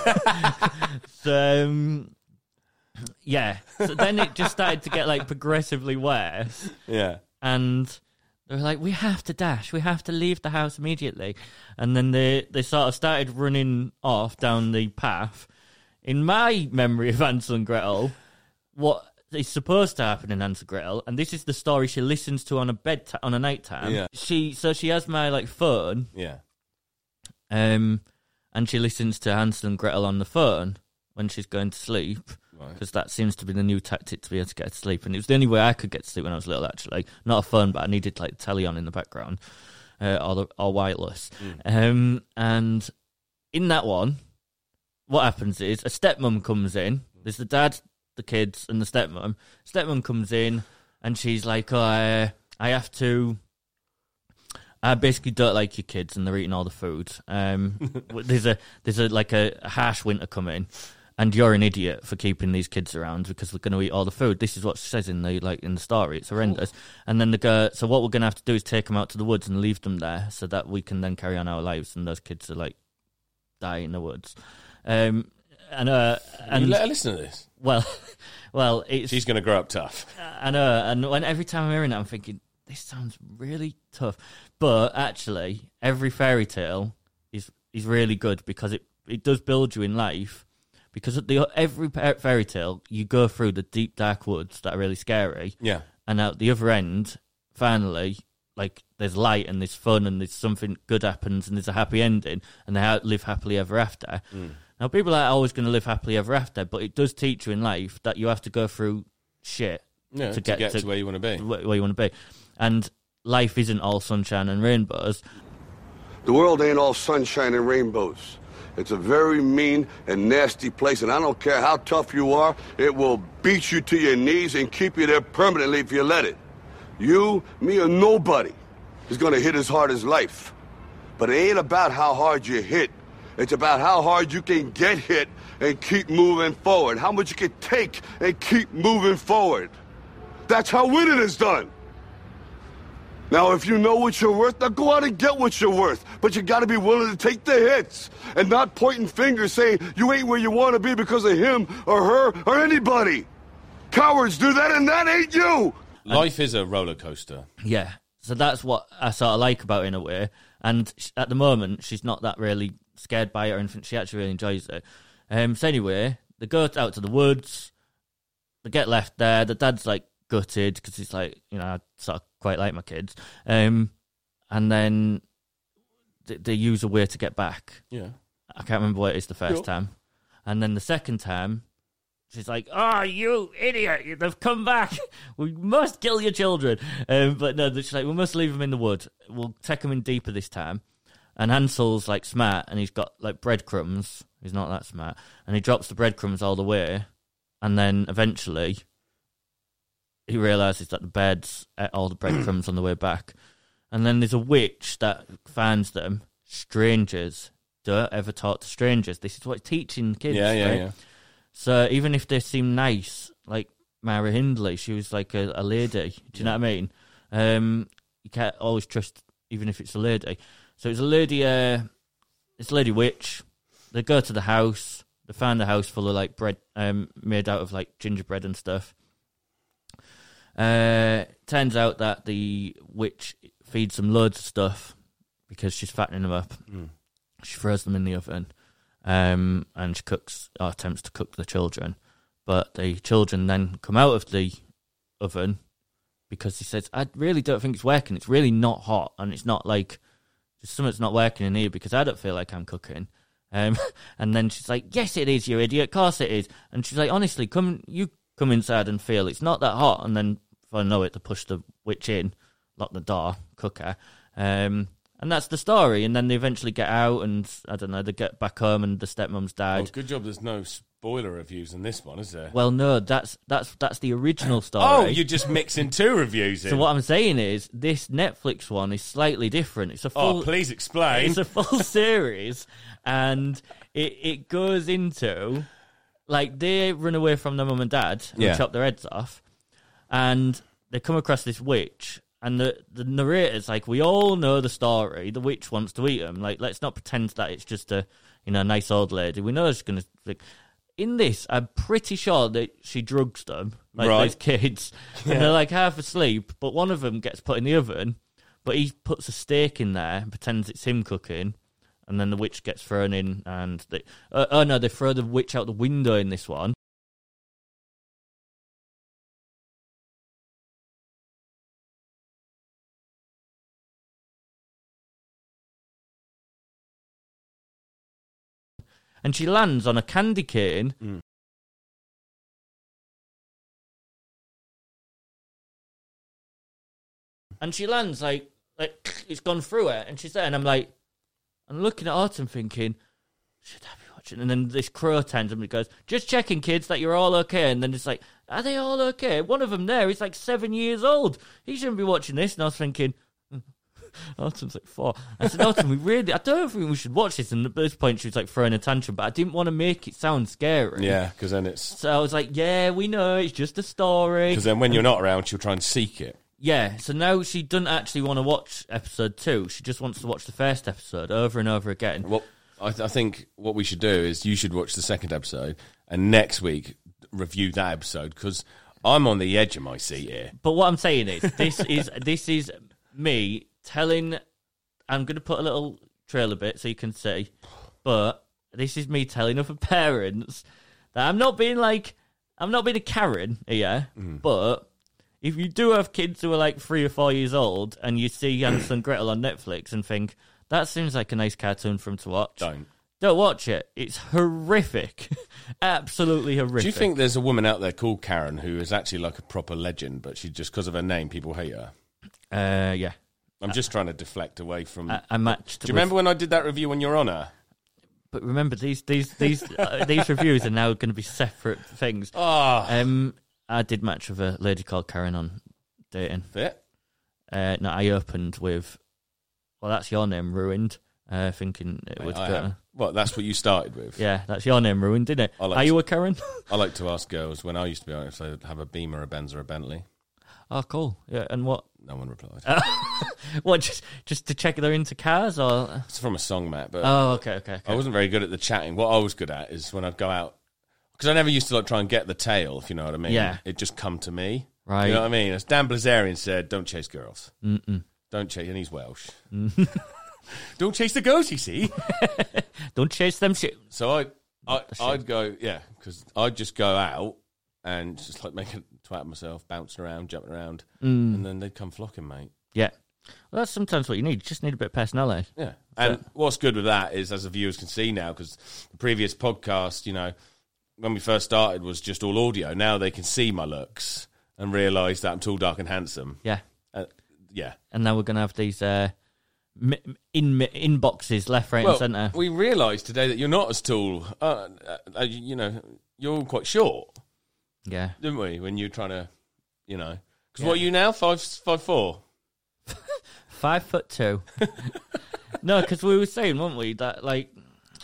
So, um, yeah. So then it just started to get like progressively worse. Yeah. And they were like, we have to dash. We have to leave the house immediately. And then they, they sort of started running off down the path. In my memory of Hansel and Gretel, what is supposed to happen in Hansel and Gretel, and this is the story she listens to on a bed ta- on a night time. Yeah. She so she has my like phone. Yeah. Um, and she listens to Hansel and Gretel on the phone when she's going to sleep. Because that seems to be the new tactic to be able to get to sleep. And it was the only way I could get to sleep when I was little, actually. Not a phone, but I needed like telly on in the background, uh, or, the, or wireless. Mm. Um, and in that one, what happens is a stepmom comes in. There's the dad, the kids, and the stepmom. Stepmom comes in, and she's like, oh, I, I have to... I basically don't like your kids, and they're eating all the food. Um, there's a there's a like a harsh winter coming. And you're an idiot for keeping these kids around because they're going to eat all the food. This is what she says in the like in the story. It's horrendous. And then the girl, so what we're going to have to do is take them out to the woods and leave them there so that we can then carry on our lives. And those kids are like die in the woods. Um, and uh, and you let her listen to this. Well, well, it's, she's going to grow up tough. I know. And when every time I'm hearing that, I'm thinking this sounds really tough. But actually, every fairy tale is is really good because it it does build you in life. Because at the every fairy tale, you go through the deep, dark woods that are really scary. Yeah. And at the other end, finally, like, there's light and there's fun and there's something good happens and there's a happy ending and they live happily ever after. Mm. Now, people are always going to live happily ever after, but it does teach you in life that you have to go through shit yeah, to, get to get to, to where you want to be. Where you want to be. And life isn't all sunshine and rainbows. The world ain't all sunshine and rainbows. It's a very mean and nasty place, and I don't care how tough you are, it will beat you to your knees and keep you there permanently if you let it. You, me, or nobody is going to hit as hard as life. But it ain't about how hard you hit. It's about how hard you can get hit and keep moving forward, how much you can take and keep moving forward. That's how winning is done. Now, if you know what you're worth, now go out and get what you're worth. But you got to be willing to take the hits and not pointing fingers saying you ain't where you want to be because of him or her or anybody. Cowards do that, and that ain't you. Life is a roller coaster. Yeah, so that's what I sort of like about it in a way. And at the moment, she's not that really scared by it or anything. She actually really enjoys it. Um, so anyway, they go out to the woods. They get left there. The dad's like gutted because he's like, you know, I sort of quite like my kids. Um, and then they, they use a way to get back. Yeah. I can't remember what it is the first Cool. time. And then the second time, she's like, oh, you idiot, they've come back. We must kill your children. Um, but no, she's like, we must leave them in the wood. We'll take them in deeper this time. And Hansel's like smart and he's got like breadcrumbs. He's not that smart. And he drops the breadcrumbs all the way. And then eventually he realises that the birds ate all the breadcrumbs on the way back. And then there's a witch that finds them. Strangers. Don't ever talk to strangers. This is what it's teaching kids. Yeah, yeah, right? yeah. So even if they seem nice, like Mara Hindley, she was like a, a lady. Do you know what I mean? Um, you can't always trust, even if it's a lady. So it's a lady, uh, it's a lady witch. they go to the house. They find the house full of like bread um, made out of like gingerbread and stuff. Uh, turns out that the witch feeds them loads of stuff because she's fattening them up. Mm. She throws them in the oven, um, and she cooks or attempts to cook the children. But the children then come out of the oven because he says, "I really don't think it's working. It's really not hot, and it's not like just something's not working in here because I don't feel like I'm cooking." Um, and then she's like, "Yes, it is, you idiot. Of course it is." And she's like, "Honestly, come you come inside and feel it's not that hot." And then, if I know it, to push the witch in, lock the door, cook her. Um, and that's the story. And then they eventually get out, and I don't know, they get back home, and the stepmom's died. Oh, good job. There's no spoiler reviews in this one, is there? Well, no, that's that's that's the original story. Oh, you're just mixing two reviews in. So what I'm saying is, this Netflix one is slightly different. It's a full. Oh, please explain. It's a full series, and it it goes into like they run away from their mum and dad and Yeah. chop their heads off, and they come across this witch. And the, the narrator's like, we all know the story. The witch wants to eat them. Like, let's not pretend that it's just a, you know, nice old lady. We know she's going to... Like, in this, I'm pretty sure that she drugs them, like Right. those kids. Yeah. And they're like half asleep, but one of them gets put in the oven, but he puts a steak in there and pretends it's him cooking, and then the witch gets thrown in, and... They, uh, oh, no, they throw the witch out the window in this one. And she lands on a candy cane. Mm. And she lands like, like it's gone through her. And she's there. And I'm like, I'm looking at Autumn thinking, should I be watching? And then this crow turns and goes, just checking, kids, that you're all okay. And then it's like, are they all okay? One of them there is like seven years old. He shouldn't be watching this. And I was thinking... Autumn's like four. I said, Autumn, we really, I don't think we should watch this. And at this point, she was like throwing a tantrum, but I didn't want to make it sound scary. Yeah, because then it's... So I was like, yeah, we know, it's just a story. Because then when you're not around, she'll try and seek it. Yeah, so now she doesn't actually want to watch episode two. She just wants to watch the first episode over and over again. Well, I, th- I think what we should do is you should watch the second episode, and next week review that episode, because I'm on the edge of my seat here. But what I'm saying is, this is this is me telling... I'm going to put a little trailer bit so you can see, but this is me telling other parents that I'm not being like, I'm not being a Karen here, Mm. but if you do have kids who are like three or four years old and you see Hansel and Gretel on Netflix and think, that seems like a nice cartoon for them to watch. Don't. Don't watch it. It's horrific. Absolutely horrific. Do you think there's a woman out there called Karen who is actually like a proper legend, but she just because of her name, people hate her? Uh, yeah. I'm just trying to deflect away from... I, I matched. Do you remember when I did that review when you were on her? But remember, these these these uh, these reviews are now going to be separate things. Oh. Um, I did match with a lady called Karen on dating. Fit? Uh, no, I opened with, well, that's your name, Ruined, uh, thinking it Mate, would I go... have- Well, that's what you started with. Yeah, that's your name, Ruined, didn't it? I like Are to- you a Karen? I like to ask girls, when I used to be on it, if they have a Beamer, a Benz, or a Bentley. Oh, cool. Yeah, and what? No one replied. What, just just to check they're into cars, or...? It's from a song, Matt. But Oh, okay, okay, okay. I wasn't very good at the chatting. What I was good at is when I'd go out, because I never used to like try and get the tail, if you know what I mean. Yeah. It just come to me. Right. You know what I mean? As Dan Blazarian said, don't chase girls. Mm-mm. Don't chase, and he's Welsh. Don't chase the girls, you see. Don't chase them shit. So I, I, I'd go, yeah, because I'd just go out and just like make a twat of myself, bouncing around, jumping around, Mm. and then they'd come flocking, mate. Yeah. Well, that's sometimes what you need. You just need a bit of personality. Yeah. And what's good with that is, as the viewers can see now, because the previous podcast, you know, when we first started was just all audio. Now they can see my looks and realise that I'm tall, dark and handsome. Yeah. Uh, yeah. And now we're going to have these uh, mi- in inboxes left, right well, and centre. We realised today that you're not as tall. Uh, uh, you know, you're quite short. Yeah. Didn't we? When you're trying to, you know. Because Yeah. what are you now? Five, five, four? Five foot two. No, because we were saying, weren't we, that, like,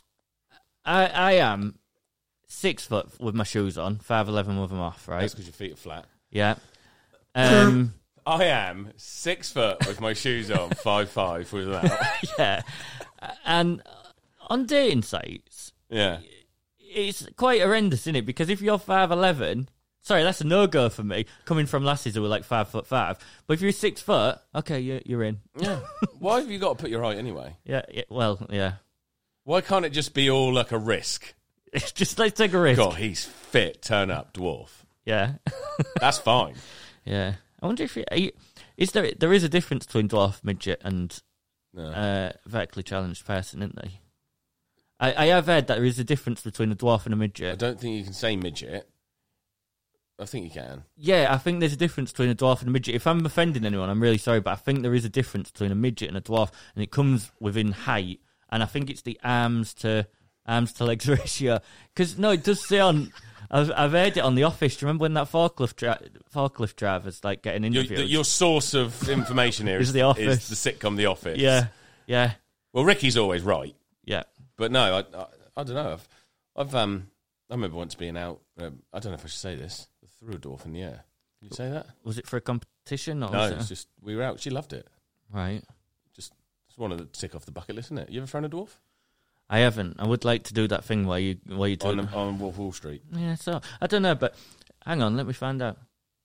I I am six foot with my shoes on, five eleven with them off, right? That's because your feet are flat. Yeah. Um, I am six foot with my shoes on, five five without. yeah. And on dating sites, Yeah. It's quite horrendous, isn't it? Because if you're five eleven, sorry, that's a no-go for me, coming from lasses who are like five foot five. But if you're six foot, okay, you're, you're in. Yeah. Why have you got to put your height anyway? Yeah, yeah, well, yeah. Why can't it just be all like a risk? It's just, let's take a risk. God, he's fit, turn up, dwarf. Yeah. That's fine. Yeah. I wonder if... You, are you, is there there is a difference between dwarf, midget, and No. uh, vertically challenged person, isn't there? I, I have heard that there is a difference between a dwarf and a midget. I don't think you can say midget. I think you can. Yeah, I think there's a difference between a dwarf and a midget. If I'm offending anyone, I'm really sorry, but I think there is a difference between a midget and a dwarf, and it comes within height, and I think it's the arms to arms to legs ratio. Because, no, it does say on... I've, I've heard it on The Office. Do you remember when that forklift dri- forklift driver's like getting interviewed? Your, your source of information here is, is The Office. is the sitcom The Office. Yeah, yeah. Well, Ricky's always right. Yeah. But no, I, I, I don't know. I've, I've, um, I remember once being out. Um, I don't know if I should say this. Threw a dwarf in the air. Did you say that? Was it for a competition? Or No, was it's it? just we were out. She loved it. Right. Just, just wanted to tick off the bucket list, isn't it? You ever thrown a dwarf? I haven't. I would like to do that thing where you where you do on, on Wolf Wall Street. Yeah, so I don't know, but hang on, let me find out.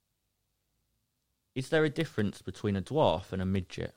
Is there a difference between a dwarf and a midget?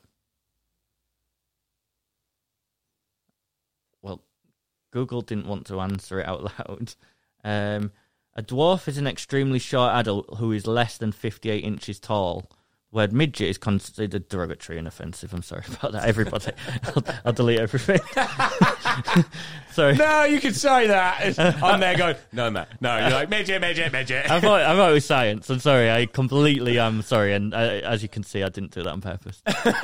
Well, Google didn't want to answer it out loud. Um, a dwarf is an extremely short adult who is less than fifty-eight inches tall. The word midget is considered derogatory and offensive. I'm sorry about that, everybody. I'll, I'll delete everything. Sorry. No, you can say that. I'm there going, no, Matt. No, you're like, midget, midget, midget. I thought, I thought it was science. I'm sorry. I completely am sorry. And I, as you can see, I didn't do that on purpose.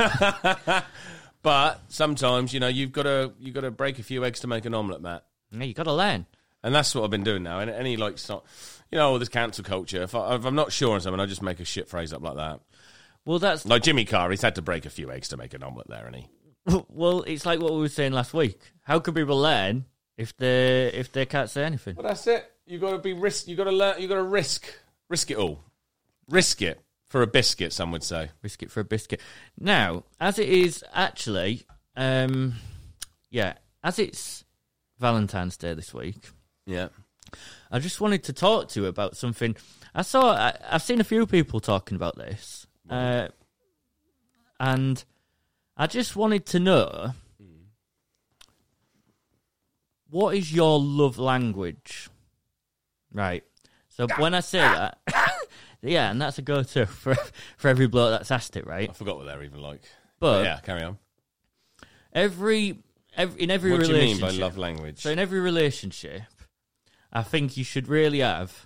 But sometimes, you know, you've got to you got to break a few eggs to make an omelette, Matt. Yeah, you got to learn. And that's what I've been doing now. And any, like, so, you know, all this cancel culture, if, I, if I'm not sure on something, I just make a shit phrase up like that. Well, that's... Like Jimmy Carr, he's had to break a few eggs to make an omelette there, hasn't he? Well, it's like what we were saying last week. How can people learn if they if they can't say anything? Well, that's it. You got to be risk. You got to learn. You got to risk. Risk it all. Risk it for a biscuit. Some would say. Risk it for a biscuit. Now, as it is actually, um, yeah, as it's Valentine's Day this week. Yeah. I just wanted to talk to you about something. I saw. I, I've seen a few people talking about this, uh, and I just wanted to know, what is your love language? Right. So when I say that, yeah, and that's a go-to for for every bloke that's asked it, right? I forgot what they're even like. But yeah, carry on. Every, every in every what relationship. What do you mean by love language? So in every relationship, I think you should really have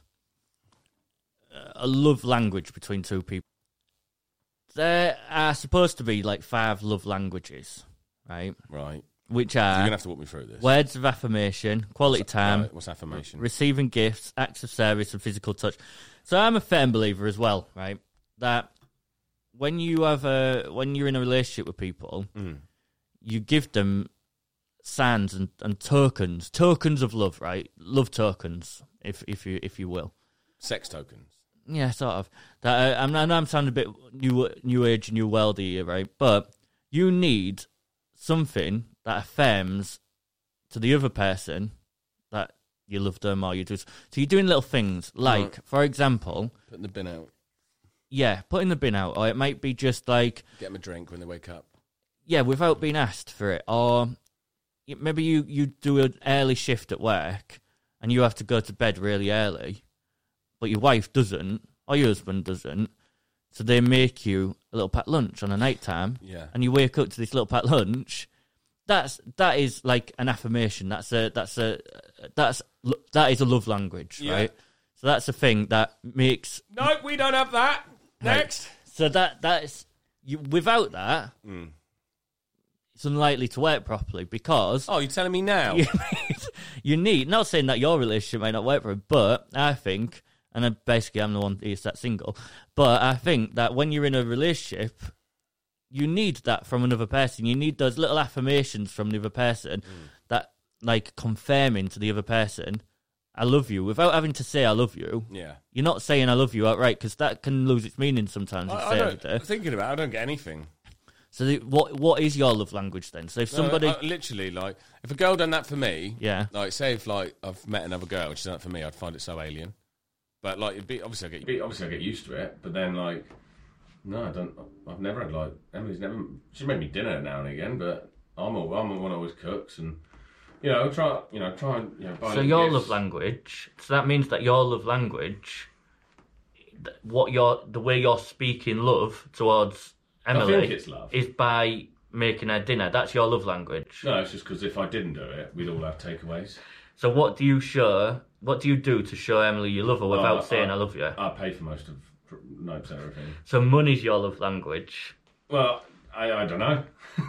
a love language between two people. There are supposed to be like five love languages, right? Right. Which are... You're going to have to walk me through this. Words of affirmation, quality what's, time... right, what's affirmation? Receiving gifts, acts of service, and physical touch. So I'm a firm believer as well, right? That when you have a... When you're in a relationship with people, mm. you give them signs and, and tokens. Tokens of love, right? Love tokens, if if you if you will. Sex tokens. Yeah, sort of. That uh, I'm, I know I'm sounding a bit new, new age, new worldy here, right? But you need something that affirms to the other person that you love them or you do. So you're doing little things like, right. for example, putting the bin out. Yeah, putting the bin out, or it might be just like get them a drink when they wake up. Yeah, without being asked for it, or maybe you you do an early shift at work and you have to go to bed really early. But your wife doesn't, or your husband doesn't, so they make you a little packed lunch on a night time, yeah. and you wake up to this little packed lunch. That's that is like an affirmation. That's a that's a that's that is a love language, yeah. right? So that's a thing that makes. No, we don't have that. Next. Right. So that that's you. Without that, mm. it's unlikely to work properly because. Oh, you're telling me now? You need, you need. Not saying that your relationship might not work for it, but I think. And I, basically, I'm the one who's that single. But I think that when you're in a relationship, you need that from another person. You need those little affirmations from the other person mm. that, like, confirming to the other person, I love you, without having to say I love you. Yeah. You're not saying I love you outright, because that can lose its meaning sometimes. I, if I say don't, it. Thinking about it, I don't get anything. So the, what what is your love language then? So if No, somebody I- literally, like, if a girl done that for me, Yeah. like, say if like I've met another girl, she's done that for me, I'd find it so alien. But like, it'd be obviously I get obviously I get used to it, but then like, no, I don't. I've never had like Emily's never. She's made me dinner now and again, but I'm a, I'm the one who always cooks, and you know, try you know try and you know buy. So your gifts. love language. So that means that your love language, th- what you're, the way you're speaking love towards Emily, I think it's love. is by making her dinner. That's your love language. No, it's just because if I didn't do it, we'd all have takeaways. So what do you show? What do you do to show Emily you love her without Oh, saying I, love you? I pay for most of ninety percent of everything. So money's your love language. Well, I, I don't know.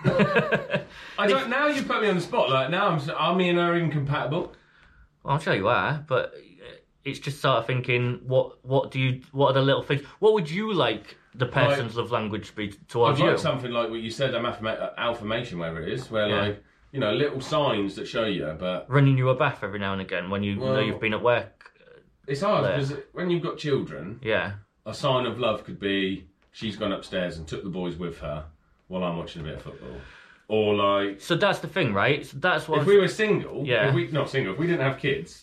I don't. Now you put me on the spot. Like now, I'm. Are me and her incompatible? Well, I'm sure you are, but it's just sort of thinking, what what do you? What are the little things? What would you like the person's Like- love language to be towards I'd you? like something like what you said, um, affirma- affirmation, wherever it is, where Yeah. like you know little signs that show you. But Running you a bath every now and again when you know Well, you've been at work. it's hard There. because when you've got children, Yeah. a sign of love could be she's gone upstairs and took the boys with her while I'm watching a bit of football, or like. So that's the thing, right? So that's what. If we were single, Yeah. if we not single, if we didn't have kids,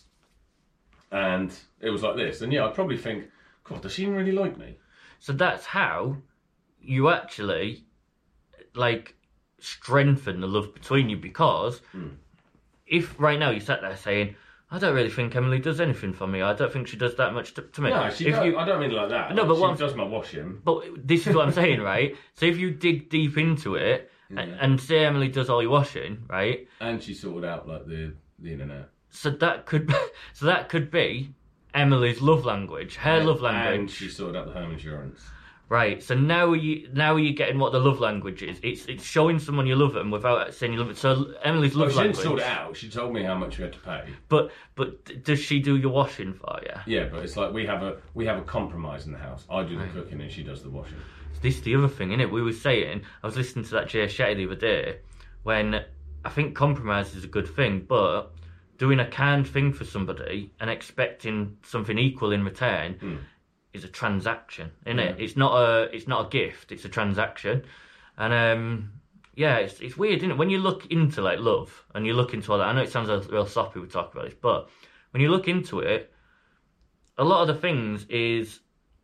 and it was like this, then yeah, I'd probably think, God, does she even really like me? So that's how you actually like strengthen the love between you, because Hmm. if right now you sat there saying, I don't really think Emily does anything for me. I don't think she does that much to, to me. No, she If don't, you- I don't mean it like that. No, Like, but she what I'm- does my washing. But this is what I'm saying, right? So if you dig deep into it Yeah. and, and say Emily does all your washing, right? And she sorted out like the the internet. So that could so that could be Emily's love language, her Yeah, love language. And she sorted out the home insurance. Right, so now you now you're getting what the love language is. It's it's showing someone you love them without saying you love it. So Emily's Well, love she language. didn't sort it out. She told me how much we had to pay. But but d- does she do your washing for you? Yeah, but it's like we have a we have a compromise in the house. I do the cooking and she does the washing. This is the other thing, innit? We were saying, I was listening to that Jay Shetty the other day, when I think compromise is a good thing, but doing a kind thing for somebody and expecting something equal in return Hmm. is a transaction, isn't it? Yeah. It's not a it's not a gift, it's a transaction. And um yeah, it's it's weird, isn't it? When you look into like love and you look into all that, I know it sounds a real soppy we talk about this, but when you look into it, a lot of the things is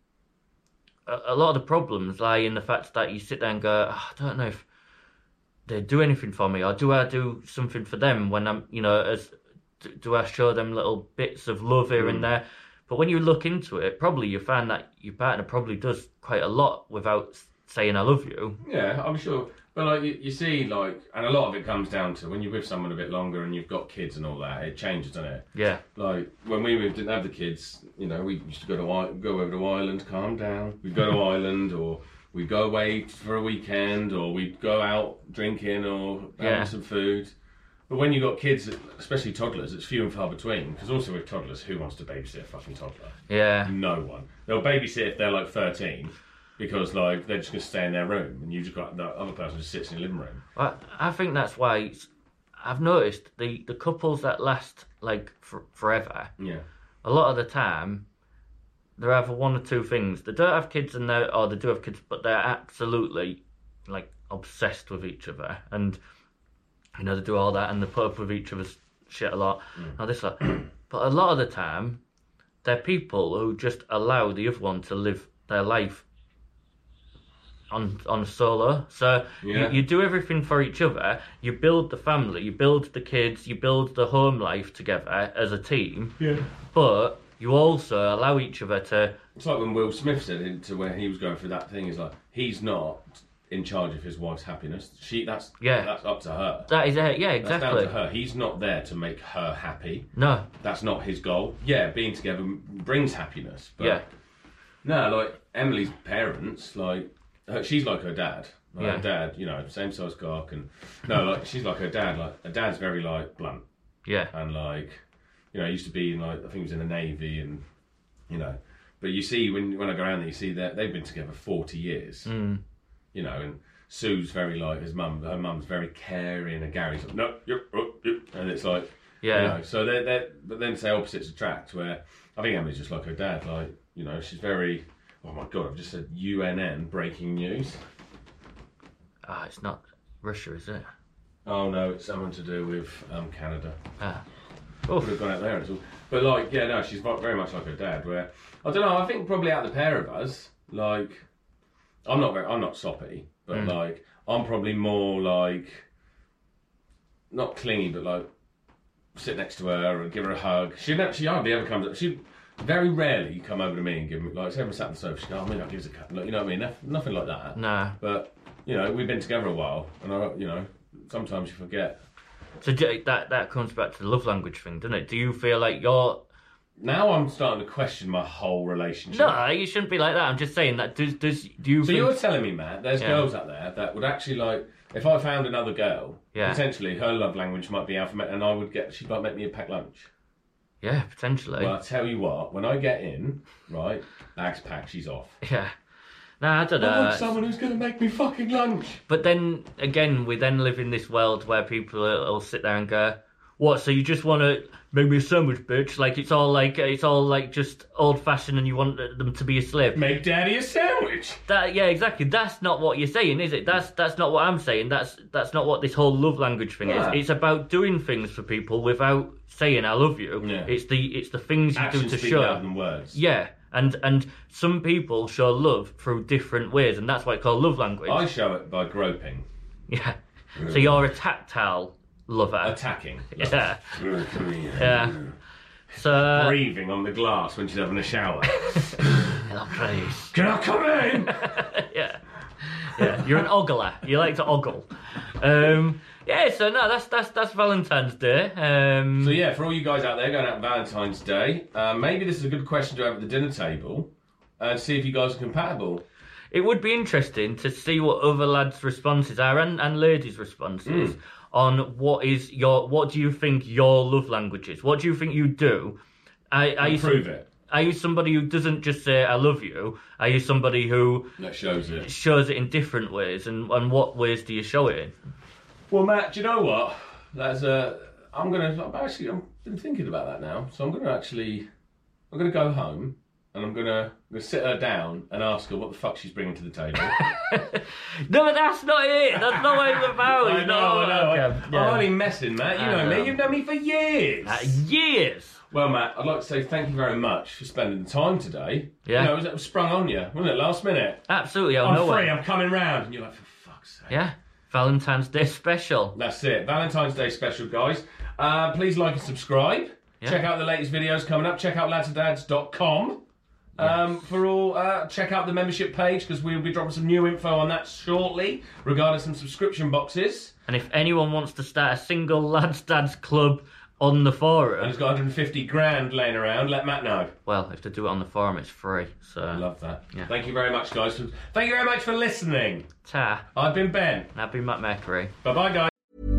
a, a lot of the problems lie in the fact that you sit there and go, oh, I don't know if they do anything for me, or do I do something for them when I'm, you know, as do, do I show them little bits of love here Mm. and there? But when you look into it, probably you find that your partner probably does quite a lot without saying I love you. Yeah, I'm sure. But like you, you see, like, and a lot of it comes down to when you're with someone a bit longer and you've got kids and all that. It changes, doesn't it? Yeah. Like when we moved, didn't have the kids. You know, we used to go to I- go over to Ireland, calm down. We'd go to Ireland, or we'd go away for a weekend, or we'd go out drinking or having Yeah. some food. But when you got kids, especially toddlers, it's few and far between. Because also with toddlers, who wants to babysit a fucking toddler? Yeah. No one. They'll babysit if they're like thirteen, because like they're just gonna stay in their room, and you just got the other person just sits in the living room. I, I think that's why it's, I've noticed the, the couples that last like for, forever, Yeah. a lot of the time, they're either one or two things. They don't have kids and they or they do have kids, but they're absolutely like obsessed with each other, and you know they do all that and they put up with each other's shit a lot. Mm. Now this, lot. But a lot of the time, they're people who just allow the other one to live their life on on solo. So Yeah. you, you do everything for each other. You build the family, you build the kids, you build the home life together as a team. Yeah. But you also allow each other to. It's like when Will Smith said it to where he was going through that thing. He's like, he's not in charge of his wife's happiness. She, that's Yeah. that's up to her. That is it. Yeah, That's exactly. down to her. He's not there to make her happy. No. That's not his goal. Yeah, being together brings happiness. But Yeah. no, like Emily's parents, like her, she's like her dad. Like Yeah. Her dad, you know, same size cock, and no, like she's like her dad. Like her dad's very like blunt. Yeah. And like, you know, he used to be in like I think he was in the Navy, and you know, but you see when when I go around there, you see that they've been together forty years. Mm. You know, and Sue's very like his mum. Her mum's very caring, and Gary's like, no, yep, oh, yep, and it's like, Yeah. you know, so they're they but then say opposites attract. Where I think Emily's just like her dad. Like, you know, she's very. Oh my god, I've just said U N N breaking news. Ah, it's not Russia, is it? Oh no, it's something to do with um, Canada. Ah. Would have gone out there and all. But like, yeah, no, she's very much like her dad. Where I don't know. I think probably out of the pair of us, like, I'm not very, I'm not soppy, but Mm. like, I'm probably more like, not clingy, but like, sit next to her and give her a hug. She never, she hardly ever comes up. She very rarely come over to me and give me like, say we sat on the sofa. She goes, oh, maybe I'll give us a cup. Like, you know what I mean? Nothing, nothing like that. No. But you know, we've been together a while, and I, you know, sometimes you forget. So do- that that comes back to the love language thing, doesn't it? Do you feel like you're... Now I'm starting to question my whole relationship. No, you shouldn't be like that. I'm just saying that. Does does do you? So think... you're telling me, Matt, there's Yeah. girls out there that would actually like, if I found another girl, Yeah. potentially her love language might be alphabet, and I would get, she might make me a packed lunch. Yeah, potentially. Well, I tell you what, when I get in, right, bags packed, she's off. Yeah. No, I don't know. I want someone who's going to make me fucking lunch. But then again, we then live in this world where people will will sit there and go, "What? So you just want to make me a sandwich, bitch? Like it's all like it's all like just old fashioned, and you want them to be a slave? Make daddy a sandwich." That yeah, exactly. That's not what you're saying, is it? That's that's not what I'm saying. That's that's not what this whole love language thing Yeah. is. It's about doing things for people without saying "I love you." Yeah. It's the it's the things you Actions do to speak show. louder than words. Yeah. And and some people show love through different ways, and that's why it's called love language. I show it by groping. Yeah. So you're a tactile lover. Attacking. Yeah. Yeah. So breathing on the glass when she's having a shower. Hello, please. Can I come in? Yeah. Yeah. You're an ogler. You like to ogle. Um, yeah. So no, that's that's that's Valentine's Day. Um, So yeah, for all you guys out there going out on Valentine's Day, uh, maybe this is a good question to have at the dinner table and see if you guys are compatible. It would be interesting to see what other lads' responses are and, and ladies' responses Mm. on what is your what do you think your love language is? What do you think you do? Are, are you Prove some- it. Are you somebody who doesn't just say "I love you"? Are you somebody who That shows it. shows it in different ways? And, and what ways do you show it in? Well, Matt, do you know what? That's uh, I'm gonna. I'm actually, I've been thinking about that now. So I'm gonna actually, I'm gonna go home and I'm gonna, I'm gonna sit her down and ask her what the fuck she's bringing to the table. No, but that's not it. That's not what it's about. I It's know, not- I know. Okay, I'm yeah. only messing, Matt. You I know, know. me. You've known me for years. Uh, years. Well, Matt, I'd like to say thank you very much for spending the time today. Yeah. You know, it was, it was sprung on you, wasn't it, last minute? Absolutely. Out I'm of nowhere. free, I'm coming round. And you're like, for fuck's sake. Yeah. Valentine's Day special. That's it. Valentine's Day special, guys. Uh, please like and subscribe. Yeah. Check out the latest videos coming up. Check out lads and dads dot com. Um, for all, uh, check out the membership page because we'll be dropping some new info on that shortly regarding some subscription boxes. And if anyone wants to start a single lads dads club on the forum, And it's got one hundred fifty grand laying around, let Matt know. well, if they do it on the forum, it's free. So I love that. Yeah. Thank you very much, guys. Thank you very much for listening. Ta. I've been Ben. And I've been Matt Mercury. Bye-bye, guys.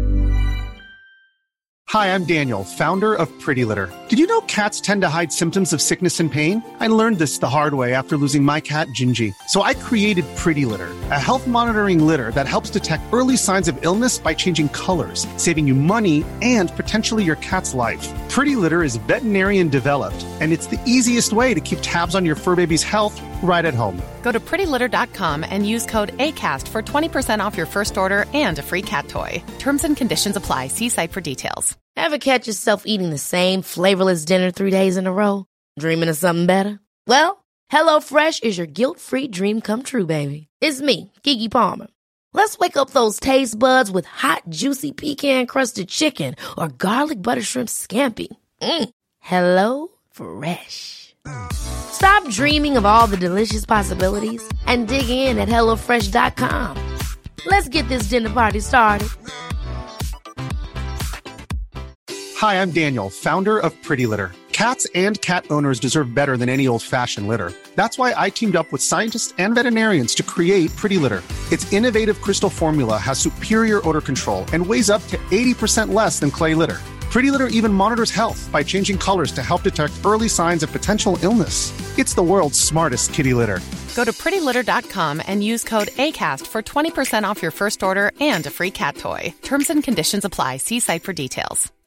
Hi, I'm Daniel, founder of Pretty Litter. Did you know cats tend to hide symptoms of sickness and pain? I learned this the hard way after losing my cat, Gingy. So I created Pretty Litter, a health monitoring litter that helps detect early signs of illness by changing colors, saving you money and potentially your cat's life. Pretty Litter is veterinarian developed, and it's the easiest way to keep tabs on your fur baby's health right at home. Go to pretty litter dot com and use code ACAST for twenty percent off your first order and a free cat toy. Terms and conditions apply. See site for details. Ever catch yourself eating the same flavorless dinner three days in a row? Dreaming of something better? Well, HelloFresh is your guilt-free dream come true, baby. It's me, Keke Palmer. Let's wake up those taste buds with hot, juicy pecan-crusted chicken or garlic butter shrimp scampi. Mm. Hello Fresh. Stop dreaming of all the delicious possibilities and dig in at hello fresh dot com. Let's get this dinner party started. Hi, I'm Daniel, founder of Pretty Litter. Cats and cat owners deserve better than any old-fashioned litter. That's why I teamed up with scientists and veterinarians to create Pretty Litter. Its innovative crystal formula has superior odor control and weighs up to eighty percent less than clay litter. Pretty Litter even monitors health by changing colors to help detect early signs of potential illness. It's the world's smartest kitty litter. Go to pretty litter dot com and use code ACAST for twenty percent off your first order and a free cat toy. Terms and conditions apply. See site for details.